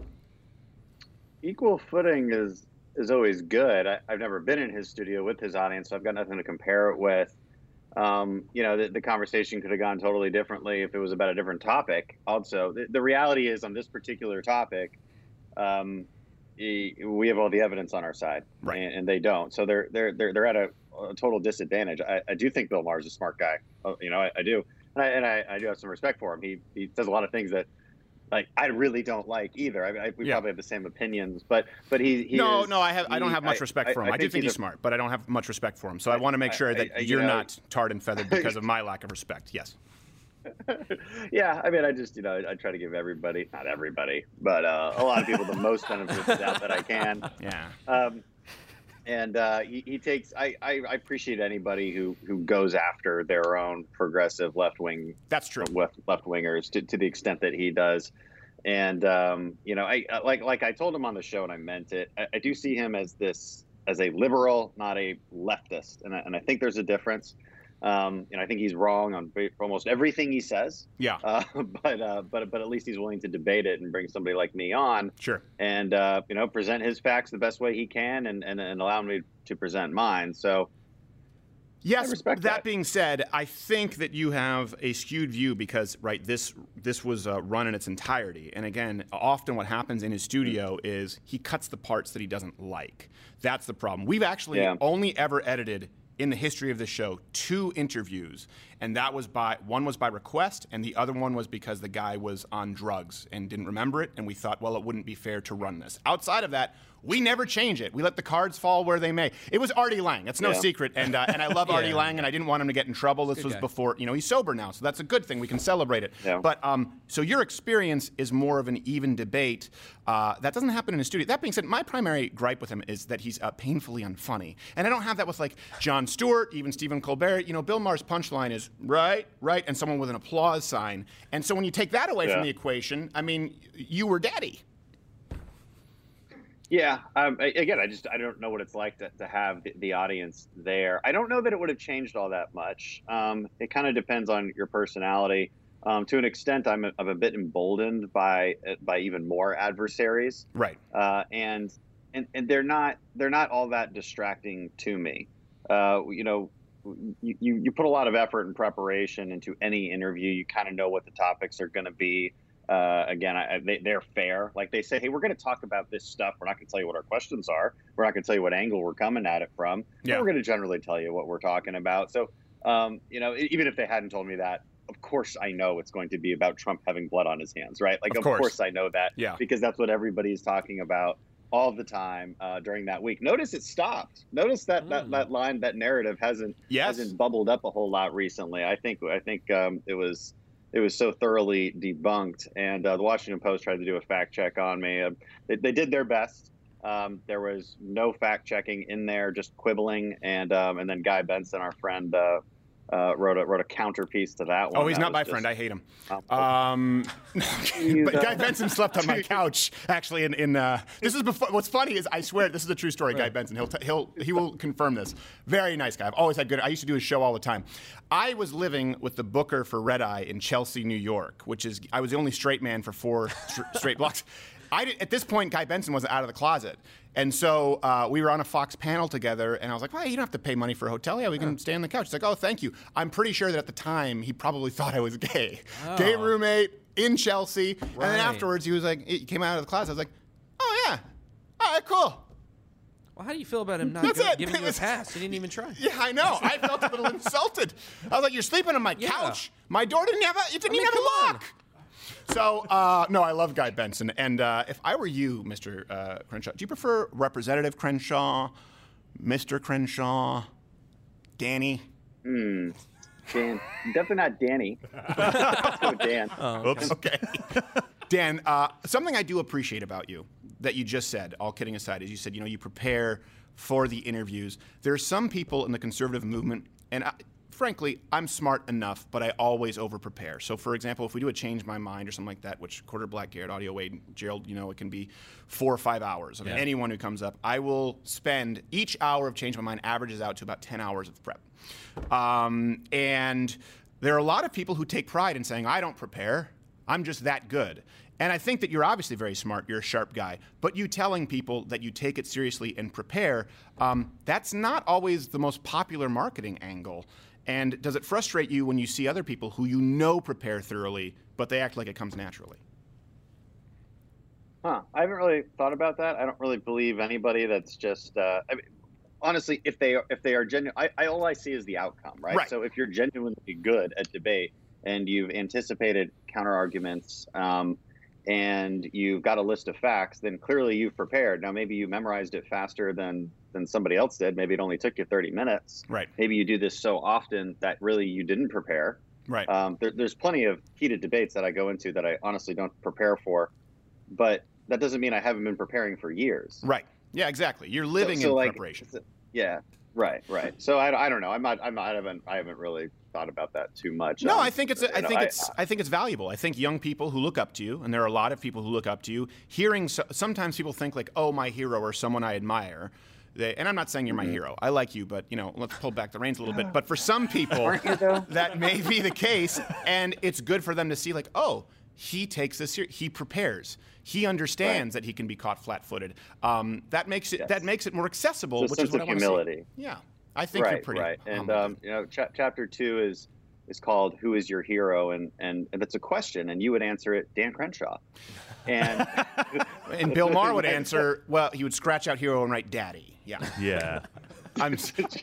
Equal footing is is always good. I, I've never been in his studio with his audience, so I've got nothing to compare it with. Um, you know, the, the conversation could have gone totally differently if it was about a different topic. Also, the, the reality is on this particular topic, um, e- we have all the evidence on our side, right. and, and they don't. So they're they're they're they're at a, a total disadvantage. I, I do think Bill Maher's a smart guy. Uh, You know, I, I do, and I and I, I do have some respect for him. He he says a lot of things that, like, I really don't like either. I, I we Yeah. probably have the same opinions, but but he, he no, is- no, I have. I don't he- have much respect for him. I, do think he's a- smart, but I don't have much respect for him. So I, want to make sure I- that I- you you're know- not tarred and feathered because of my lack of respect. Yes. Yeah, I mean, I just, you know, I, I try to give everybody, not everybody, but uh, a lot of people the most benefit of the doubt that I can. Yeah. Um, and uh, he, he takes, I, I, I appreciate anybody who, who goes after their own progressive left wing. That's true. Left, left wingers to, to the extent that he does. And, um, you know, I like like I told him on the show and I meant it. I, I do see him as this, as a liberal, not a leftist. And I, and I think there's a difference. Um, you know, I think he's wrong on ba- almost everything he says. Yeah. Uh, but uh, but but at least he's willing to debate it and bring somebody like me on. Sure. And uh, you know, present his facts the best way he can, and and, and allow me to present mine. So. Yes. respect that, that. being said, I think that you have a skewed view because, right, this this was uh, run in its entirety. And again, often what happens in his studio is he cuts the parts that he doesn't like. That's the problem. We've actually Yeah. only ever edited in the history of the show two interviews, and that was by one was by request, and the other one was because the guy was on drugs and didn't remember it, and we thought, well, it wouldn't be fair to run this. Outside of that, we never change it. We let the cards fall where they may. It was Artie Lang. That's no Yeah. secret, and uh, and I love Artie Yeah. Lang, and I didn't want him to get in trouble. This Good was guy. before, you know, he's sober now, so that's a good thing. We can celebrate it. Yeah. But um, so your experience is more of an even debate. Uh, that doesn't happen in a studio. That being said, my primary gripe with him is that he's uh, painfully unfunny, and I don't have that with like Jon Stewart, even Stephen Colbert. You know, Bill Maher's punchline is right, right, and someone with an applause sign. And so when you take that away Yeah. from the equation, I mean, you were daddy. Yeah. Um, I- again, I just I don't know what it's like to, to have the, the audience there. I don't know that it would have changed all that much. Um, it kind of depends on your personality. Um, to an extent, I'm a, I'm a bit emboldened by by even more adversaries. Right. Uh, and and and they're not they're not all that distracting to me. Uh, you know, you, you you put a lot of effort and preparation into any interview. You kind of know what the topics are going to be. Uh, again, I, they, they're fair. Like they say, hey, we're going to talk about this stuff. We're not going to tell you what our questions are. We're not going to tell you what angle we're coming at it from. Yeah. But we're going to generally tell you what we're talking about. So, um, you know, even if they hadn't told me that, of course I know it's going to be about Trump having blood on his hands, right? Like, Of of, course. course I know that Yeah. because that's what everybody is talking about. all the time uh, during that week. Notice it stopped. Notice that, mm. that that line, that narrative hasn't yes. hasn't bubbled up a whole lot recently. I think I think um, it was it was so thoroughly debunked, and uh, the Washington Post tried to do a fact check on me. Uh, they, they did their best. Um, there was no fact checking in there, just quibbling, and um, and then Guy Benson, our friend. Uh, Uh, wrote a wrote a counter piece to that one. Oh, he's that not my just, friend. I hate him. Um, but Guy Benson slept on my couch. Actually, in, in uh, this is before. What's funny is I swear this is a true story. Right. Guy Benson. He'll t- he'll he will confirm this. Very nice guy. I've always had good. I used to do his show all the time. I was living with the booker for Red Eye in Chelsea, New York, which is I was the only straight man for four str- straight blocks. I did, at this point, Guy Benson wasn't out of the closet. And so uh, we were on a Fox panel together, and I was like, well, you don't have to pay money for a hotel. Yeah, we can stay on the couch. He's like, oh, thank you. I'm pretty sure that at the time, he probably thought I was gay. Oh. Gay roommate in Chelsea. Right. And then afterwards, he was like, he came out of the closet. I was like, oh, yeah. All right, cool. Well, how do you feel about him not That's go- it. giving It you was- a pass? He didn't even try. Yeah, I know. I felt a little insulted. I was like, you're sleeping on my Yeah. couch. My door didn't have a, it didn't I mean, even have come a on. lock. So, uh, no, I love Guy Benson. And uh, if I were you, Mister Uh, Crenshaw, do you prefer Representative Crenshaw, Mister Crenshaw, Danny? Hmm. Dan, definitely not Danny. Let's go with Dan. Oh, Oops. Okay. Dan, uh, something I do appreciate about you that you just said, all kidding aside, is you said, you know, you prepare for the interviews. There are some people in the conservative movement, and I, frankly, I'm smart enough, but I always over-prepare. So, for example, if we do a Change My Mind or something like that, which Quarter Black, Garrett, Audio Wade, Gerald, you know, it can be four or five hours of Yeah. anyone who comes up. I will spend, each hour of Change My Mind averages out to about ten hours of prep. Um, and there are a lot of people who take pride in saying, I don't prepare, I'm just that good. And I think that you're obviously very smart, you're a sharp guy, but you telling people that you take it seriously and prepare, um, that's not always the most popular marketing angle. And does it frustrate you when you see other people who you know prepare thoroughly, but they act like it comes naturally? Huh. I haven't really thought about that. I don't really believe anybody that's just. Uh, I mean, honestly, if they are, if they are genuine, I, I all I see is the outcome, right? Right. So if you're genuinely good at debate and you've anticipated counter arguments, um, and you've got a list of facts, then clearly you've prepared. Now, maybe you memorized it faster than than somebody else did. Maybe it only took you thirty minutes. Right. Maybe you do this so often that really you didn't prepare. Right. Um, there, there's plenty of heated debates that I go into that I honestly don't prepare for, but that doesn't mean I haven't been preparing for years. Right. Yeah, exactly. You're living So- so, in like, preparation. Yeah. Right. Right. So I, I don't know. I'm not. I'm not. I haven't. I haven't really thought about that too much. No, Um, I think it's. A, I you know, think it's. I think it's valuable. I think young people who look up to you, and there are a lot of people who look up to you. Hearing so, sometimes people think like, "Oh, my hero," or someone I admire. They, and I'm not saying you're my Mhm. hero. I like you, but you know, let's pull back the reins a little bit. But for some people, Aren't you, though? that may be the case, and it's good for them to see like, "Oh, he takes this. Ser- he prepares. He understands that he can be caught flat-footed." Um, that makes it. Yes. That makes it more accessible, It's a which sense is what of I want to humility. see. Yeah, I think right, you're pretty. right. And humble. um, you know, cha- chapter two is is called "Who is your hero?" and and and it's a question, and you would answer it, Dan Crenshaw. And And Bill Maher would answer, well, he would scratch out hero and write daddy. Yeah. Yeah. I'm,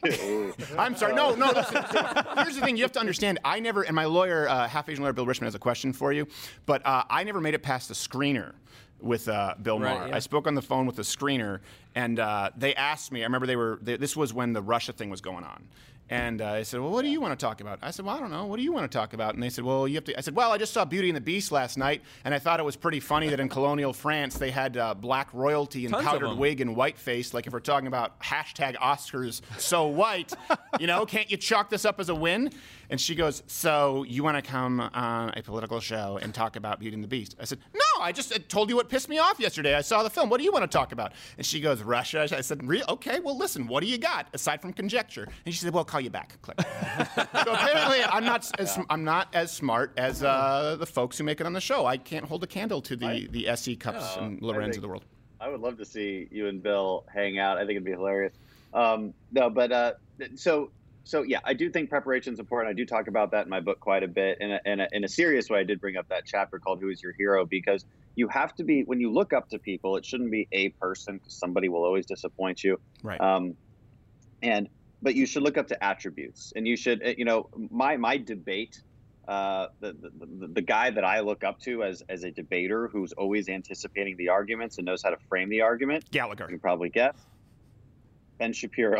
I'm sorry. No, no. Listen, here's the thing. You have to understand. I never, and my lawyer, uh, half Asian lawyer Bill Richmond, has a question for you. But uh, I never made it past the screener with uh, Bill Right, Maher. yeah. I spoke on the phone with the screener, and uh, they asked me. I remember they were. They, this was when the Russia thing was going on. And uh, I said, well, what do you want to talk about? I said, well, I don't know. What do you want to talk about? And they said, well, you have to. I said, well, I just saw Beauty and the Beast last night, and I thought it was pretty funny that in colonial France they had uh, black royalty and Tons of powdered them. wig and whiteface. Like if we're talking about hashtag Oscars so white, you know, can't you chalk this up as a win? And she goes, so you want to come on a political show and talk about Beauty and the Beast? I said, no, I just uh, told you what pissed me off yesterday. I saw the film. What do you want to talk about? And she goes, Russia. I said, Re- okay, well, listen, what do you got aside from conjecture? And she said, well, I'll call you back. Click. So apparently, I'm not as I'm not as smart as uh, the folks who make it on the show. I can't hold a candle to the I- the S E Cups No, and I Lorenz think- of the world. I would love to see you and Bill hang out. I think it'd be hilarious. Um, no, but uh, so so yeah, I do think preparation is important. I do talk about that in my book quite a bit. In a, in a in a serious way, I did bring up that chapter called "Who is Your Hero?" because you have to be, when you look up to people, it shouldn't be a person because somebody will always disappoint you. Right. Um, and but you should look up to attributes, and you should, uh, you know, my my debate uh, the, the the guy that I look up to as as a debater who's always anticipating the arguments and knows how to frame the argument. Gallagher. You can probably guess. Ben Shapiro.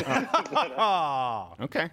Okay.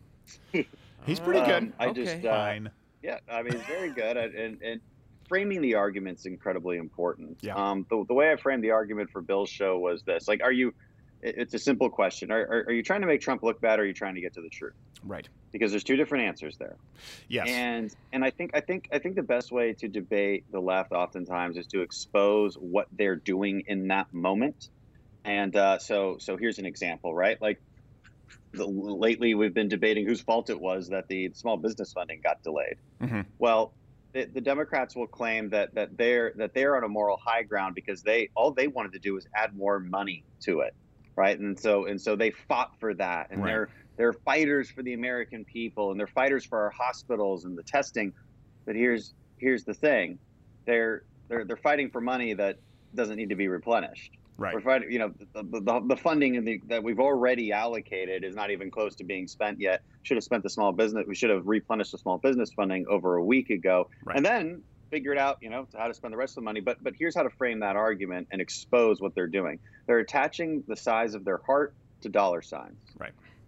He's pretty good. Um, I just Okay. uh, Fine. Yeah, I mean, he's very good at and, and framing the argument's incredibly important. Yeah. Um, the, the way I framed the argument for Bill's show was this: like, are you? it- It's a simple question. Are, are, are you trying to make Trump look bad, or are you trying to get to the truth? Right. Because there's two different answers there. Yes. And and I think I think I think the best way to debate the left oftentimes is to expose what they're doing in that moment. And uh, so so here's an example, right? Like the, lately we've been debating whose fault it was that the small business funding got delayed. Mm-hmm. Well, the, the Democrats will claim that that they're that they're on a moral high ground because they all they wanted to do was add more money to it, right? And so and so they fought for that, and Right. they're they're fighters for the American people, and they're fighters for our hospitals and the testing. But here's here's the thing, they're they're they're fighting for money that doesn't need to be replenished. Right. We're fighting, you know, the, the, the funding in the, that we've already allocated is not even close to being spent yet. Should have spent the small business. We should have replenished the small business funding over a week ago, Right. and then figured out, you know, how to spend the rest of the money. But but here's how to frame that argument and expose what they're doing. They're attaching the size of their heart to dollar signs. Right.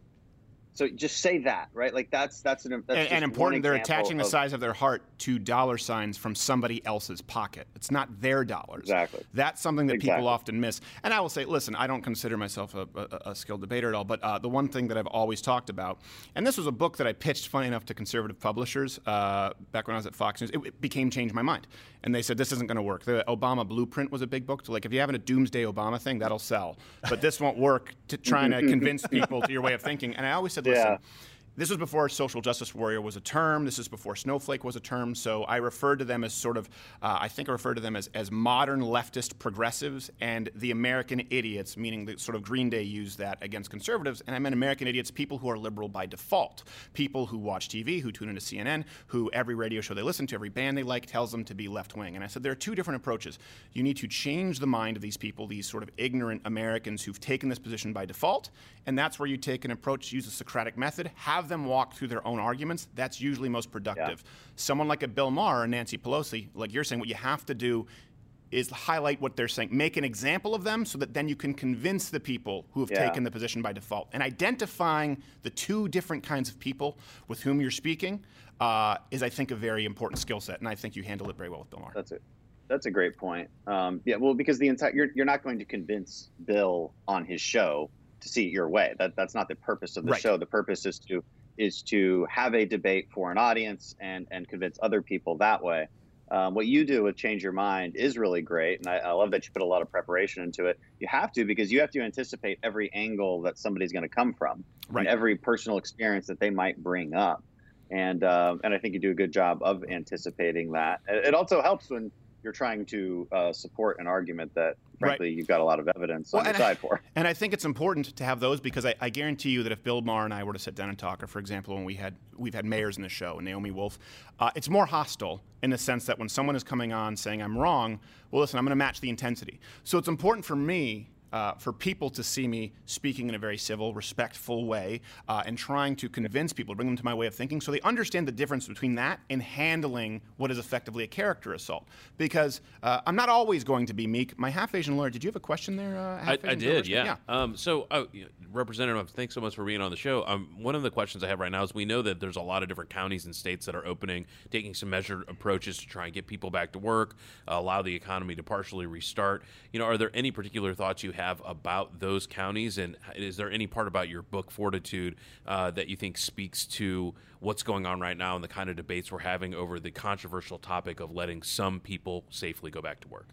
So just say that, right? Like that's that's an that's and, just and important, one they're example attaching the of- size of their heart to dollar signs from somebody else's pocket. It's not their dollars. Exactly. That's something that Exactly. people often miss. And I will say, listen, I don't consider myself a, a, a skilled debater at all, but uh, the one thing that I've always talked about, and this was a book that I pitched, funny enough, to conservative publishers uh, back when I was at Fox News. It, it became Change My Mind. And they said, this isn't going to work. The Obama Blueprint was a big book. To like, if you have a doomsday Obama thing, that'll sell. But this won't work to trying to convince people to your way of thinking. And I always said, listen, Yeah. this was before social justice warrior was a term. This is before snowflake was a term. So I referred to them as sort of, uh, I think I referred to them as, as modern leftist progressives and the American idiots, meaning the sort of Green Day used that against conservatives. And I meant American idiots, people who are liberal by default, people who watch T V, who tune into C N N, who every radio show they listen to, every band they like tells them to be left wing. And I said there are two different approaches. You need to change the mind of these people, these sort of ignorant Americans who've taken this position by default. And that's where you take an approach, use the Socratic method, have them walk through their own arguments. That's usually most productive. Someone like a Bill Maher or Nancy Pelosi, like you're saying, what you have to do is highlight what they're saying, make an example of them so that then you can convince the people who have Yeah. taken the position by default. And identifying the two different kinds of people with whom you're speaking uh, is, I think, a very important skill set. And I think you handle it very well with Bill Maher. That's it. That's a great point. Um, yeah, well, because the entire you're you're not going to convince Bill on his show to see it your way. That that's not the purpose of the Right. show. The purpose is to is to have a debate for an audience and and convince other people that way. Um, what you do with Change Your Mind is really great, and I, I love that you put a lot of preparation into it. You have to, because you have to anticipate every angle that somebody's going to come from, Right. and every personal experience that they might bring up. And um, and I think you do a good job of anticipating that. It it also helps when you're trying to uh, support an argument that, frankly, you've got a lot of evidence Well, on your and I- side for. And I think it's important to have those because I, I guarantee you that if Bill Maher and I were to sit down and talk, or for example, when we had we've had mayors in the show, and Naomi Wolf, uh, it's more hostile in the sense that when someone is coming on saying I'm wrong, well, listen, I'm going to match the intensity. So it's important for me. Uh, for people to see me speaking in a very civil, respectful way uh, and trying to convince people, bring them to my way of thinking so they understand the difference between that and handling what is effectively a character assault. Because uh, I'm not always going to be meek. My half-Asian lawyer, did you have a question there? Uh, I, half-Asian I did, Silverstein? yeah. Um, so, uh, you know, Representative, thanks so much for being on the show. Um, one of the questions I have right now is we know that there's a lot of different counties and states that are opening, taking some measured approaches to try and get people back to work, uh, allow the economy to partially restart. You know, are there any particular thoughts you have about those counties, and is there any part about your book, Fortitude, uh, that you think speaks to what's going on right now and the kind of debates we're having over the controversial topic of letting some people safely go back to work?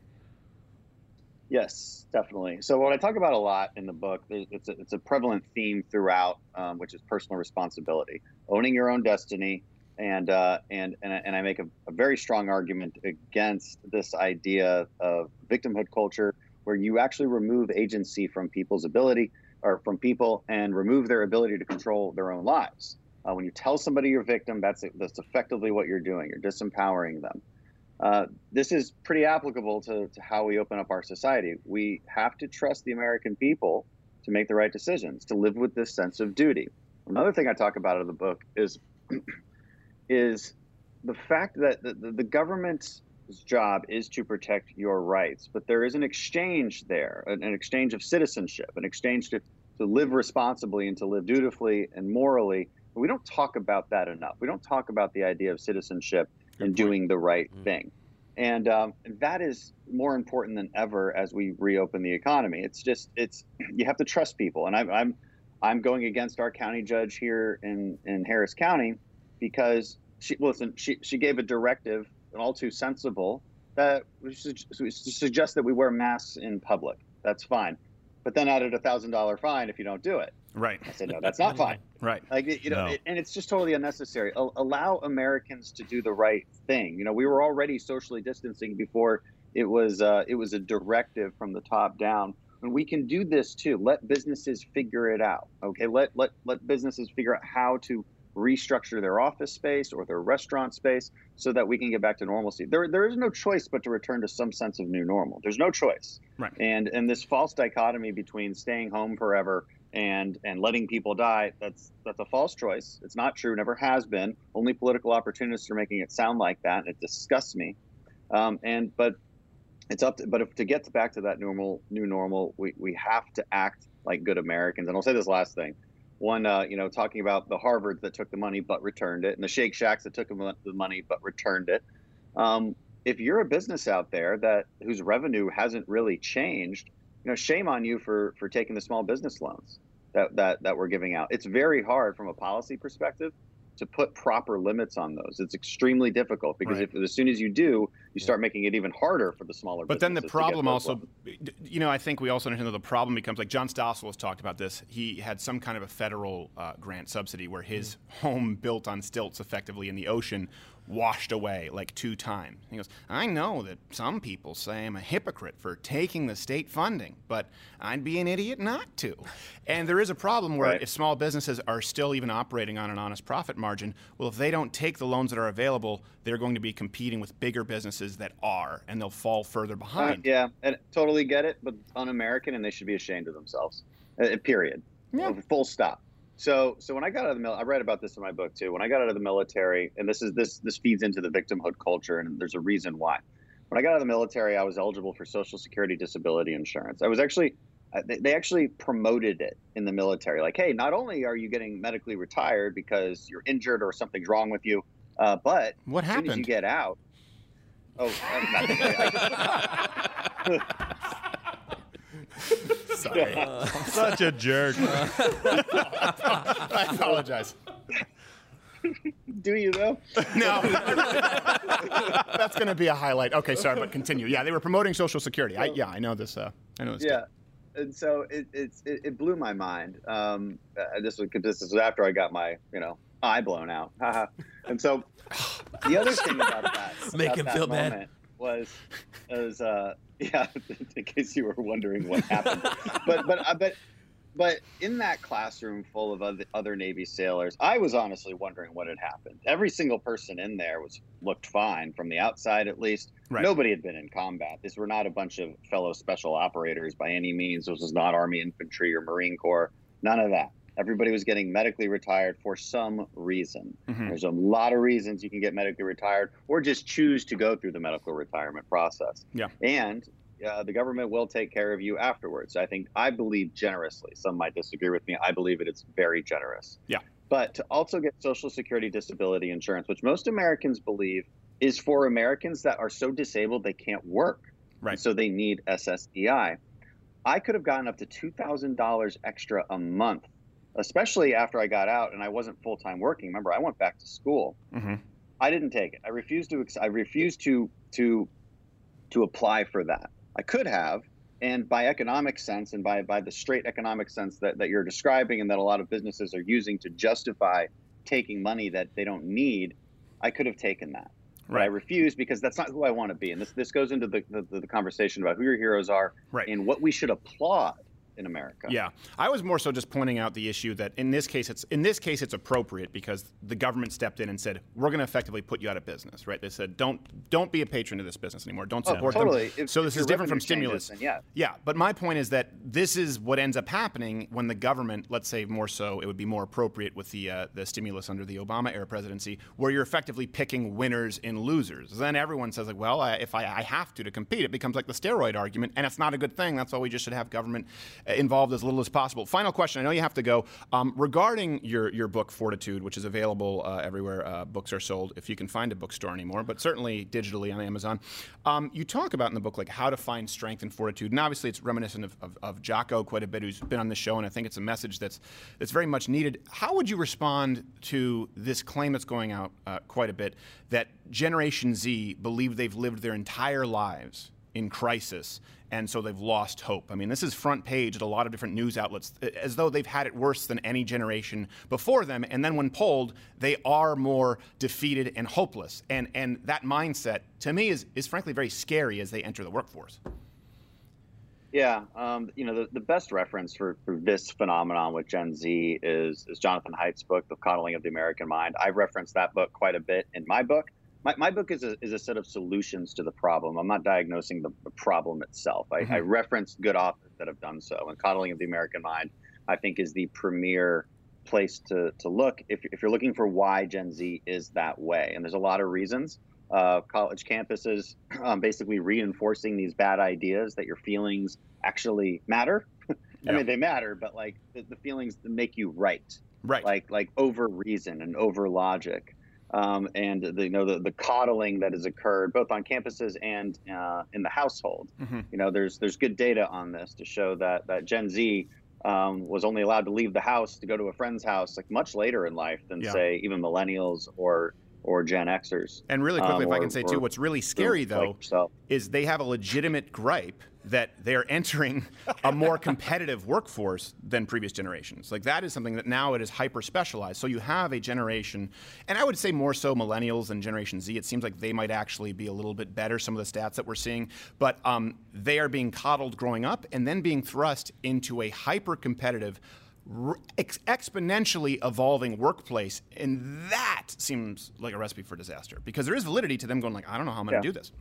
Yes, definitely. So what I talk about a lot in the book, it's a, it's a prevalent theme throughout, um, which is personal responsibility, owning your own destiny. And uh, and, and and I make a, a very strong argument against this idea of victimhood culture, where you actually remove agency from people's ability or from people and remove their ability to control their own lives. Uh, when you tell somebody you're a victim, that's that's effectively what you're doing. You're disempowering them. Uh, this is pretty applicable to, to how we open up our society. We have to trust the American people to make the right decisions, to live with this sense of duty. Another thing I talk about in the book is is the fact that the, the, the government's job is to protect your rights, but there is an exchange there, an, an exchange of citizenship, an exchange to, to live responsibly and to live dutifully and morally. But we don't talk about that enough. We don't talk about the idea of citizenship Good and point. doing the right mm-hmm. thing. And um, that is more important than ever as we reopen the economy. It's just, it's, you have to trust people. And I'm, I'm, I'm going against our county judge here in, in Harris County because she, listen, she, she gave a directive, all too sensible, that we should suggest that we wear masks in public. That's fine. But then added a thousand dollar fine if you don't do it. Right. I said, no, that's not fine. Right. Like, you know, No. it, and it's just totally unnecessary. A- allow Americans to do the right thing. You know, we were already socially distancing before it was uh, it was a directive from the top down. And we can do this too. Let businesses figure it out. Okay. Let let let businesses figure out how to restructure their office space or their restaurant space so that we can get back to normalcy. There there is no choice but to return to some sense of new normal. There's no choice. Right. And and this false dichotomy between staying home forever and and letting people die, that's that's a false choice. It's not true, never has been. Only political opportunists are making it sound like that, and it disgusts me. Um, and but it's up to, but if to get back to that normal new normal, we, we have to act like good Americans. And I'll say this last thing. One, uh, you know, talking about the Harvards that took the money but returned it, and the Shake Shacks that took the money but returned it. Um, if you're a business out there that whose revenue hasn't really changed, you know, shame on you for for taking the small business loans that that that we're giving out. It's very hard from a policy perspective to put proper limits on those. It's extremely difficult because Right. if as soon as you do, you start making it even harder for the smaller But then the businesses to get problem those also, loans. you know, I think we also understand that the problem becomes, like John Stossel has talked about this. He had some kind of a federal uh, grant subsidy where his home built on stilts effectively in the ocean washed away like two times. He goes, I know that some people say I'm a hypocrite for taking the state funding, but I'd be an idiot not to. And there is a problem where Right. if small businesses are still even operating on an honest profit margin, well, if they don't take the loans that are available, they're going to be competing with bigger businesses that are, and they'll fall further Uh, behind. yeah, and totally get it, but un-American, and they should be ashamed of themselves. Uh, period. Yeah. Full stop. So, so when I got out of the mil, I read about this in my book too. When I got out of the military, and this is this this feeds into the victimhood culture, and there's a reason why. When I got out of the military, I was eligible for Social Security disability insurance. I was actually, uh, they, they actually promoted it in the military. Like, hey, not only are you getting medically retired because you're injured or something's wrong with you, uh, but what as soon as you happened? get out, oh, uh, nothing. I- Sorry. Such a jerk. I apologize. Do you though? No. That's going to be a highlight. Okay, sorry, but continue. Yeah, they were promoting Social Security. I, yeah, I know this. Uh, I know this. Yeah, and so it it's it, it blew my mind. Um, uh, this was this was after I got my you know eye blown out. Haha. And so the other thing about that, Make about him that feel bad. moment was was uh yeah, in case you were wondering what happened, but but uh, but. But in that classroom full of other, other Navy sailors, I was honestly wondering what had happened. Every single person in there was looked fine from the outside, at least. Right. Nobody had been in combat. These were not a bunch of fellow special operators by any means. This was not Army Infantry or Marine Corps. None of that. Everybody was getting medically retired for some reason. Mhm. There's a lot of reasons you can get medically retired or just choose to go through the medical retirement process. Yeah. And uh, the government will take care of you afterwards. I think, I believe generously. Some might disagree with me. I believe it. It's very generous. Yeah. But to also get Social Security disability insurance, which most Americans believe is for Americans that are so disabled they can't work. Right. So they need S S D I. I could have gotten up to two thousand dollars extra a month, especially after I got out and I wasn't full-time working. Remember, I went back to school. Mm-hmm. I didn't take it. I refused to. I refused to to to apply for that. I could have, and by economic sense, and by by the straight economic sense that, that you're describing, and that a lot of businesses are using to justify taking money that they don't need, I could have taken that. But I refused because that's not who I want to be. And this this goes into the the, the conversation about who your heroes are, right. and what we should applaud in America. Yeah, I was more so just pointing out the issue that in this case, it's in this case it's appropriate because the government stepped in and said we're going to effectively put you out of business. Right? They said don't don't be a patron of this business anymore. Don't Oh, support totally. them. If- so if this your is different from revenue stimulus. changes, then yeah. Yeah, but my point is that this is what ends up happening when the government, let's say more so, it would be more appropriate with the uh, the stimulus under the Obama era presidency, where you're effectively picking winners and losers. Then everyone says like, well, I, if I, I have to to compete, it becomes like the steroid argument, and it's not a good thing. That's why we just should have government uh, involved as little as possible. Final question. I know you have to go. Um, regarding your your book Fortitude, which is available uh, everywhere uh, books are sold, if you can find a bookstore anymore, but certainly digitally on Amazon. Um, you talk about in the book like how to find strength and fortitude, and obviously it's reminiscent of, of, of Jocko quite a bit, who's been on the show, and I think it's a message that's that's very much needed. How would you respond to this claim that's going out uh, quite a bit that Generation Z believe they've lived their entire lives in crisis, and so they've lost hope? I mean, this is front page at a lot of different news outlets, as though they've had it worse than any generation before them, and then when polled, they are more defeated and hopeless. And and that mindset, to me, is, is frankly very scary as they enter the workforce. Yeah, um, you know, the, the best reference for, for this phenomenon with Gen Z is, is Jonathan Haidt's book, The Coddling of the American Mind. I've referenced that book quite a bit in my book. My, my book is a, is a set of solutions to the problem. I'm not diagnosing the, the problem itself. I, Mm-hmm. I reference good authors that have done so. And Coddling of the American Mind, I think, is the premier place to, to look if, if you're looking for why Gen Z is that way. And there's a lot of reasons. Uh, college campuses um, basically reinforcing these bad ideas that your feelings actually matter. I Yeah. mean, they matter, but like the, the feelings that make you right. Right. Like like over reason and over logic. Um, and the, you know the, the coddling that has occurred both on campuses and uh, in the household. Mm-hmm. You know, there's there's good data on this to show that that Gen Z um, was only allowed to leave the house to go to a friend's house like much later in life than Yeah. say even millennials or or Gen Xers. And really quickly, Um, if I or- can say too, or- what's really scary like though yourself. is they have a legitimate gripe that they're entering a more competitive workforce than previous generations. Like that is something that now it is hyper specialized. So you have a generation, and I would say more so millennials than Generation Z. It seems like they might actually be a little bit better, some of the stats that we're seeing, but um, they are being coddled growing up and then being thrust into a hyper competitive r- ex- exponentially evolving workplace, and that seems like a recipe for disaster because there is validity to them going like, I don't know how I'm going to Yeah. do this.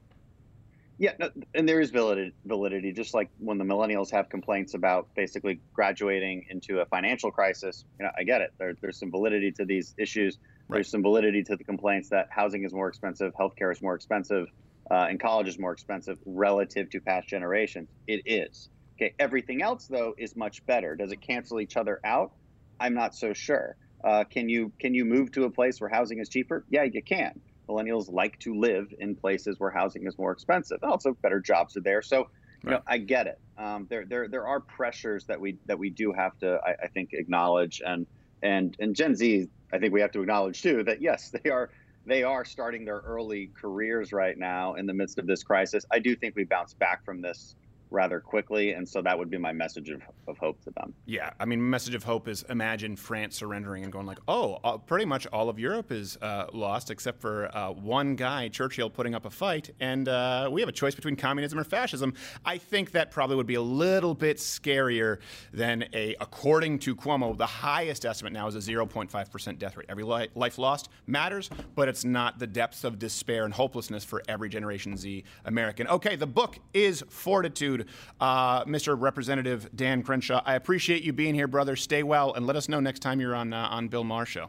Yeah, no, and there is validity, validity, just like when the millennials have complaints about basically graduating into a financial crisis. You know, I get it. There, there's some validity to these issues. There's some validity to the complaints that housing is more expensive, healthcare is more expensive, uh, and college is more expensive relative to past generations. It is. Okay. Everything else, though, is much better. Does it cancel each other out? I'm not so sure. Uh, can you can you move to a place where housing is cheaper? Yeah, you can. Millennials like to live in places where housing is more expensive. Also, better jobs are there. So, you know, I get it. Um, there, there, there are pressures that we that we do have to, I, I think, acknowledge. And and and Gen Z, I think we have to acknowledge too that yes, they are they are starting their early careers right now in the midst of this crisis. I do think we bounce back from this rather quickly, and so that would be my message of, of hope to them. Yeah, I mean, message of hope is imagine France surrendering and going like, oh, uh, pretty much all of Europe is uh, lost except for uh, one guy, Churchill, putting up a fight, and uh, we have a choice between communism or fascism. I think that probably would be a little bit scarier than a, according to Cuomo, the highest estimate now is a zero point five percent death rate. Every li- life lost matters, but it's not the depths of despair and hopelessness for every Generation Z American. Okay, the book is Fortitude. Uh, Mister Representative Dan Crenshaw, I appreciate you being here, brother. Stay well, and let us know next time you're on uh, on Bill Maher Show.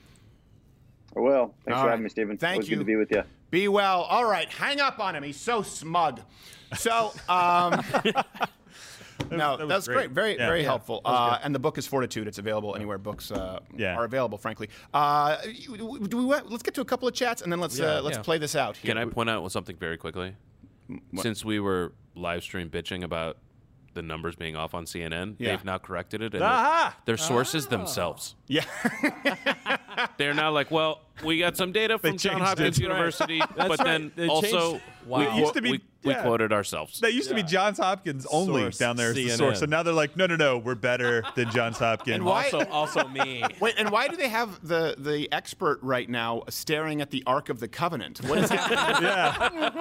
I will. Thanks All for right. having me, Stephen. Thank Always you. Good to be with you. Be well. All right, hang up on him. He's so smug. So, um, no, that was that's great. great. Very, Yeah. very Yeah, helpful. that was Uh, good. and the book is Fortitude. It's available anywhere books uh, Yeah. are available. Frankly, uh, you- do we? want- Let's get to a couple of chats and then let's Yeah. uh, let's Yeah. play this out. Here. Can I point out something very quickly? What? Since we were live stream bitching about the numbers being off on C N N, Yeah. they've now corrected it. And Aha! their, their sources themselves. Yeah. They're now like, well, we got some data They from Johns changed Hopkins it. University, That's but right. then They also changed- Wow. we, It used to be we, We Yeah. quoted ourselves. That used to be Johns Hopkins only Source, down there as C the N N. source. And now they're like, no, no, no, we're better than Johns Hopkins. And why- Also, also me. Wait, and why do they have the the expert right now staring at the Ark of the Covenant? What is happening? Yeah.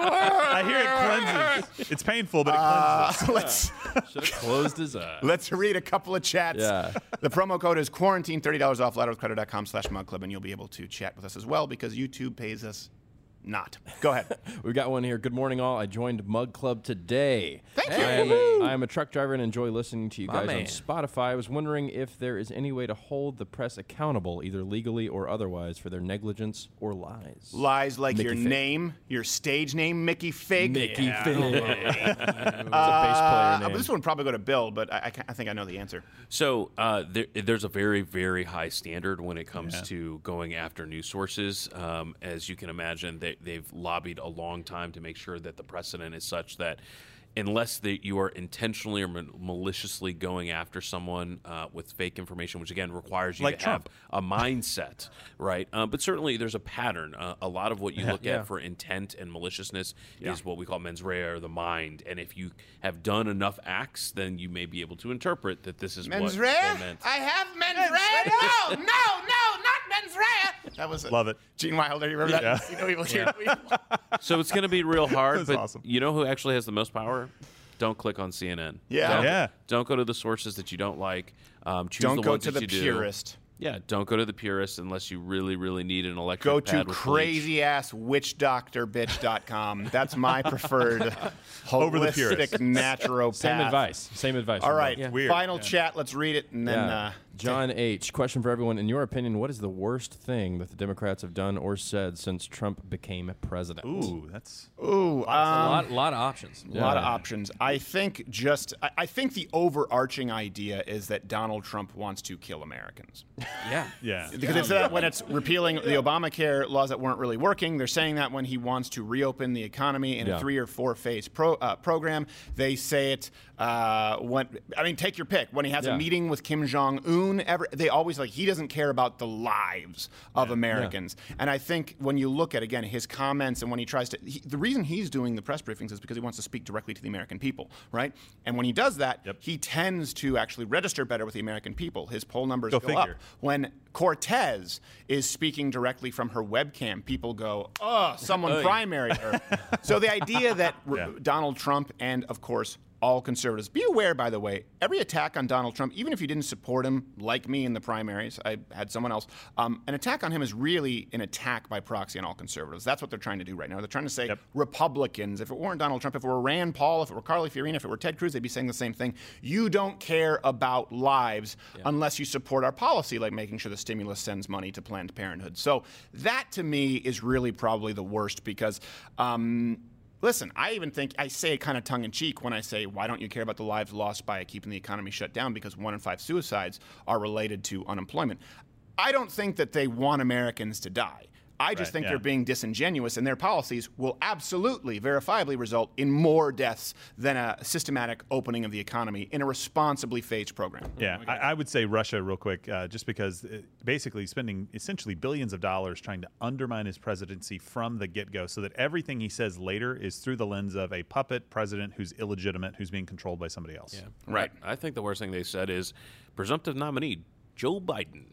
I hear it cleanses. It's painful, but it Uh, cleanses. let's Should have closed his eyes. let's read a couple of chats. Yeah. The promo code is quarantine, thirty dollars off, ladderwithcreditor.com slash mug club, and you'll be able to chat with us as well because YouTube pays us not. Go ahead. We got one here. Good morning, all. I joined Mug Club today. Thank I you. am, a, I am a truck driver and enjoy listening to you My guys man. on Spotify. I was wondering if there is any way to hold the press accountable, either legally or otherwise, for their negligence or lies. Lies like Mickey your Fig. name, your stage name, Mickey Fig. Mickey Yeah. Fig. Uh, It's a bass player name. but this one probably go to Bill, but I, I, ca- I think I know the answer. So uh, there, there's a very, very high standard when it comes Yeah. to going after news sources. Um, as you can imagine, they, they've lobbied a long time to make sure that the precedent is such that unless that you are intentionally or mal- maliciously going after someone uh, with fake information, which again requires you Like to Trump. have a mindset, right? Um, but certainly there's a pattern. Uh, a lot of what you Yeah. look Yeah. at for intent and maliciousness Yeah. is what we call mens rea, or the mind. And if you have done enough acts, then you may be able to interpret that this is Mens what rea? they meant. I have mens rea? No, no, no, not mens rea. That was it. Love it. Gene Wilder, you remember that? Yeah. See no evil, hear no evil. So it's going to be real hard, That's but awesome. you know who actually has the most power? Don't click on C N N. Yeah. Don't, Yeah. don't go to the sources that you don't like. Um, choose Don't the go ones to that the you do. purist. Yeah, don't go to the purist unless you really, really need an electric Go pad to with bleach. crazy ass witch doctor bitch dot com. That's my preferred Over the holistic purist. naturopath. Same advice. Same advice. All from right, both. Weird. final Yeah. chat. Let's read it and then. Yeah. Uh, John H. Question for everyone. In your opinion, what is the worst thing that the Democrats have done or said since Trump became president? Ooh, that's Ooh, a um, lot, lot of options. A lot of Yeah. options. I think just I, I think the overarching idea is that Donald Trump wants to kill Americans. Yeah. yeah. Because they say that when it's repealing the Obamacare laws that weren't really working. They're saying that when he wants to reopen the economy in Yeah. a three or four phase pro, uh, program. They say it uh, when I mean, take your pick. When he has Yeah. a meeting with Kim Jong Un, ever they always like he doesn't care about the lives of Americans. And I think when you look at again his comments and when he tries to, he, the reason he's doing the press briefings is because he wants to speak directly to the American people, right? And when he does that, Yep. he tends to actually register better with the American people. His poll numbers Go go, figure. up. When Cortez is speaking directly from her webcam, people go, "Oh, someone primaried her." So the idea that r- Yeah. Donald Trump and, of course, all conservatives. Be aware, by the way, every attack on Donald Trump, even if you didn't support him, like me in the primaries, I had someone else, um, an attack on him is really an attack by proxy on all conservatives. That's what they're trying to do right now. They're trying to say Yep. Republicans, if it weren't Donald Trump, if it were Rand Paul, if it were Carly Fiorina, if it were Ted Cruz, they'd be saying the same thing. You don't care about lives unless you support our policy, like making sure the stimulus sends money to Planned Parenthood. So that, to me, is really probably the worst because... Um, Listen, I even think I say it kind of tongue-in-cheek when I say, why don't you care about the lives lost by keeping the economy shut down? Because one in five suicides are related to unemployment. I don't think that they want Americans to die. I just Right, think yeah. they're being disingenuous, and their policies will absolutely, verifiably result in more deaths than a systematic opening of the economy in a responsibly phased program. Yeah, I, I would say Russia real quick, uh, just because uh, basically spending essentially billions of dollars trying to undermine his presidency from the get-go so that everything he says later is through the lens of a puppet president who's illegitimate, who's being controlled by somebody else. Yeah. Right. I, I think the worst thing they said is presumptive nominee Joe Biden.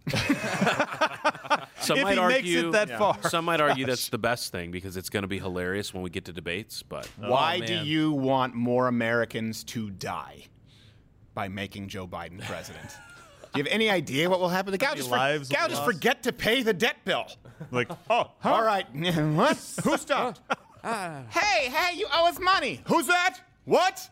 Some If might he argue, makes it that Yeah. far. Some might argue that's the best thing because it's going to be hilarious when we get to debates. But Why Oh, do man. you want more Americans to die by making Joe Biden president? Do you have any idea what will happen? The guy will just, for, lives guy will will just lost? forget to pay the debt bill. Like, oh, huh? All right. What? Who stopped? Hey, hey, you owe us money. Who's that? What?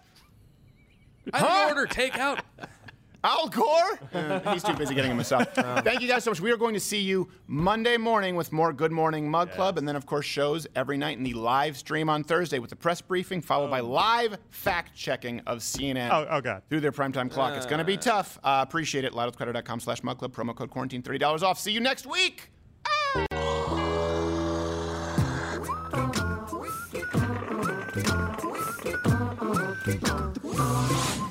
I didn't order takeout. Al Gore? Uh, he's too busy getting himself. Thank you guys so much. We are going to see you Monday morning with more Good Morning Mug Club, and then, of course, shows every night in the live stream on Thursday with the press briefing, followed by live fact-checking of C N N Oh, oh, God. through their primetime clock. It's going to be tough. Uh, appreciate it. loudwithcreditor.com slash mug club. Promo code quarantine, thirty dollars off. See you next week. Ah!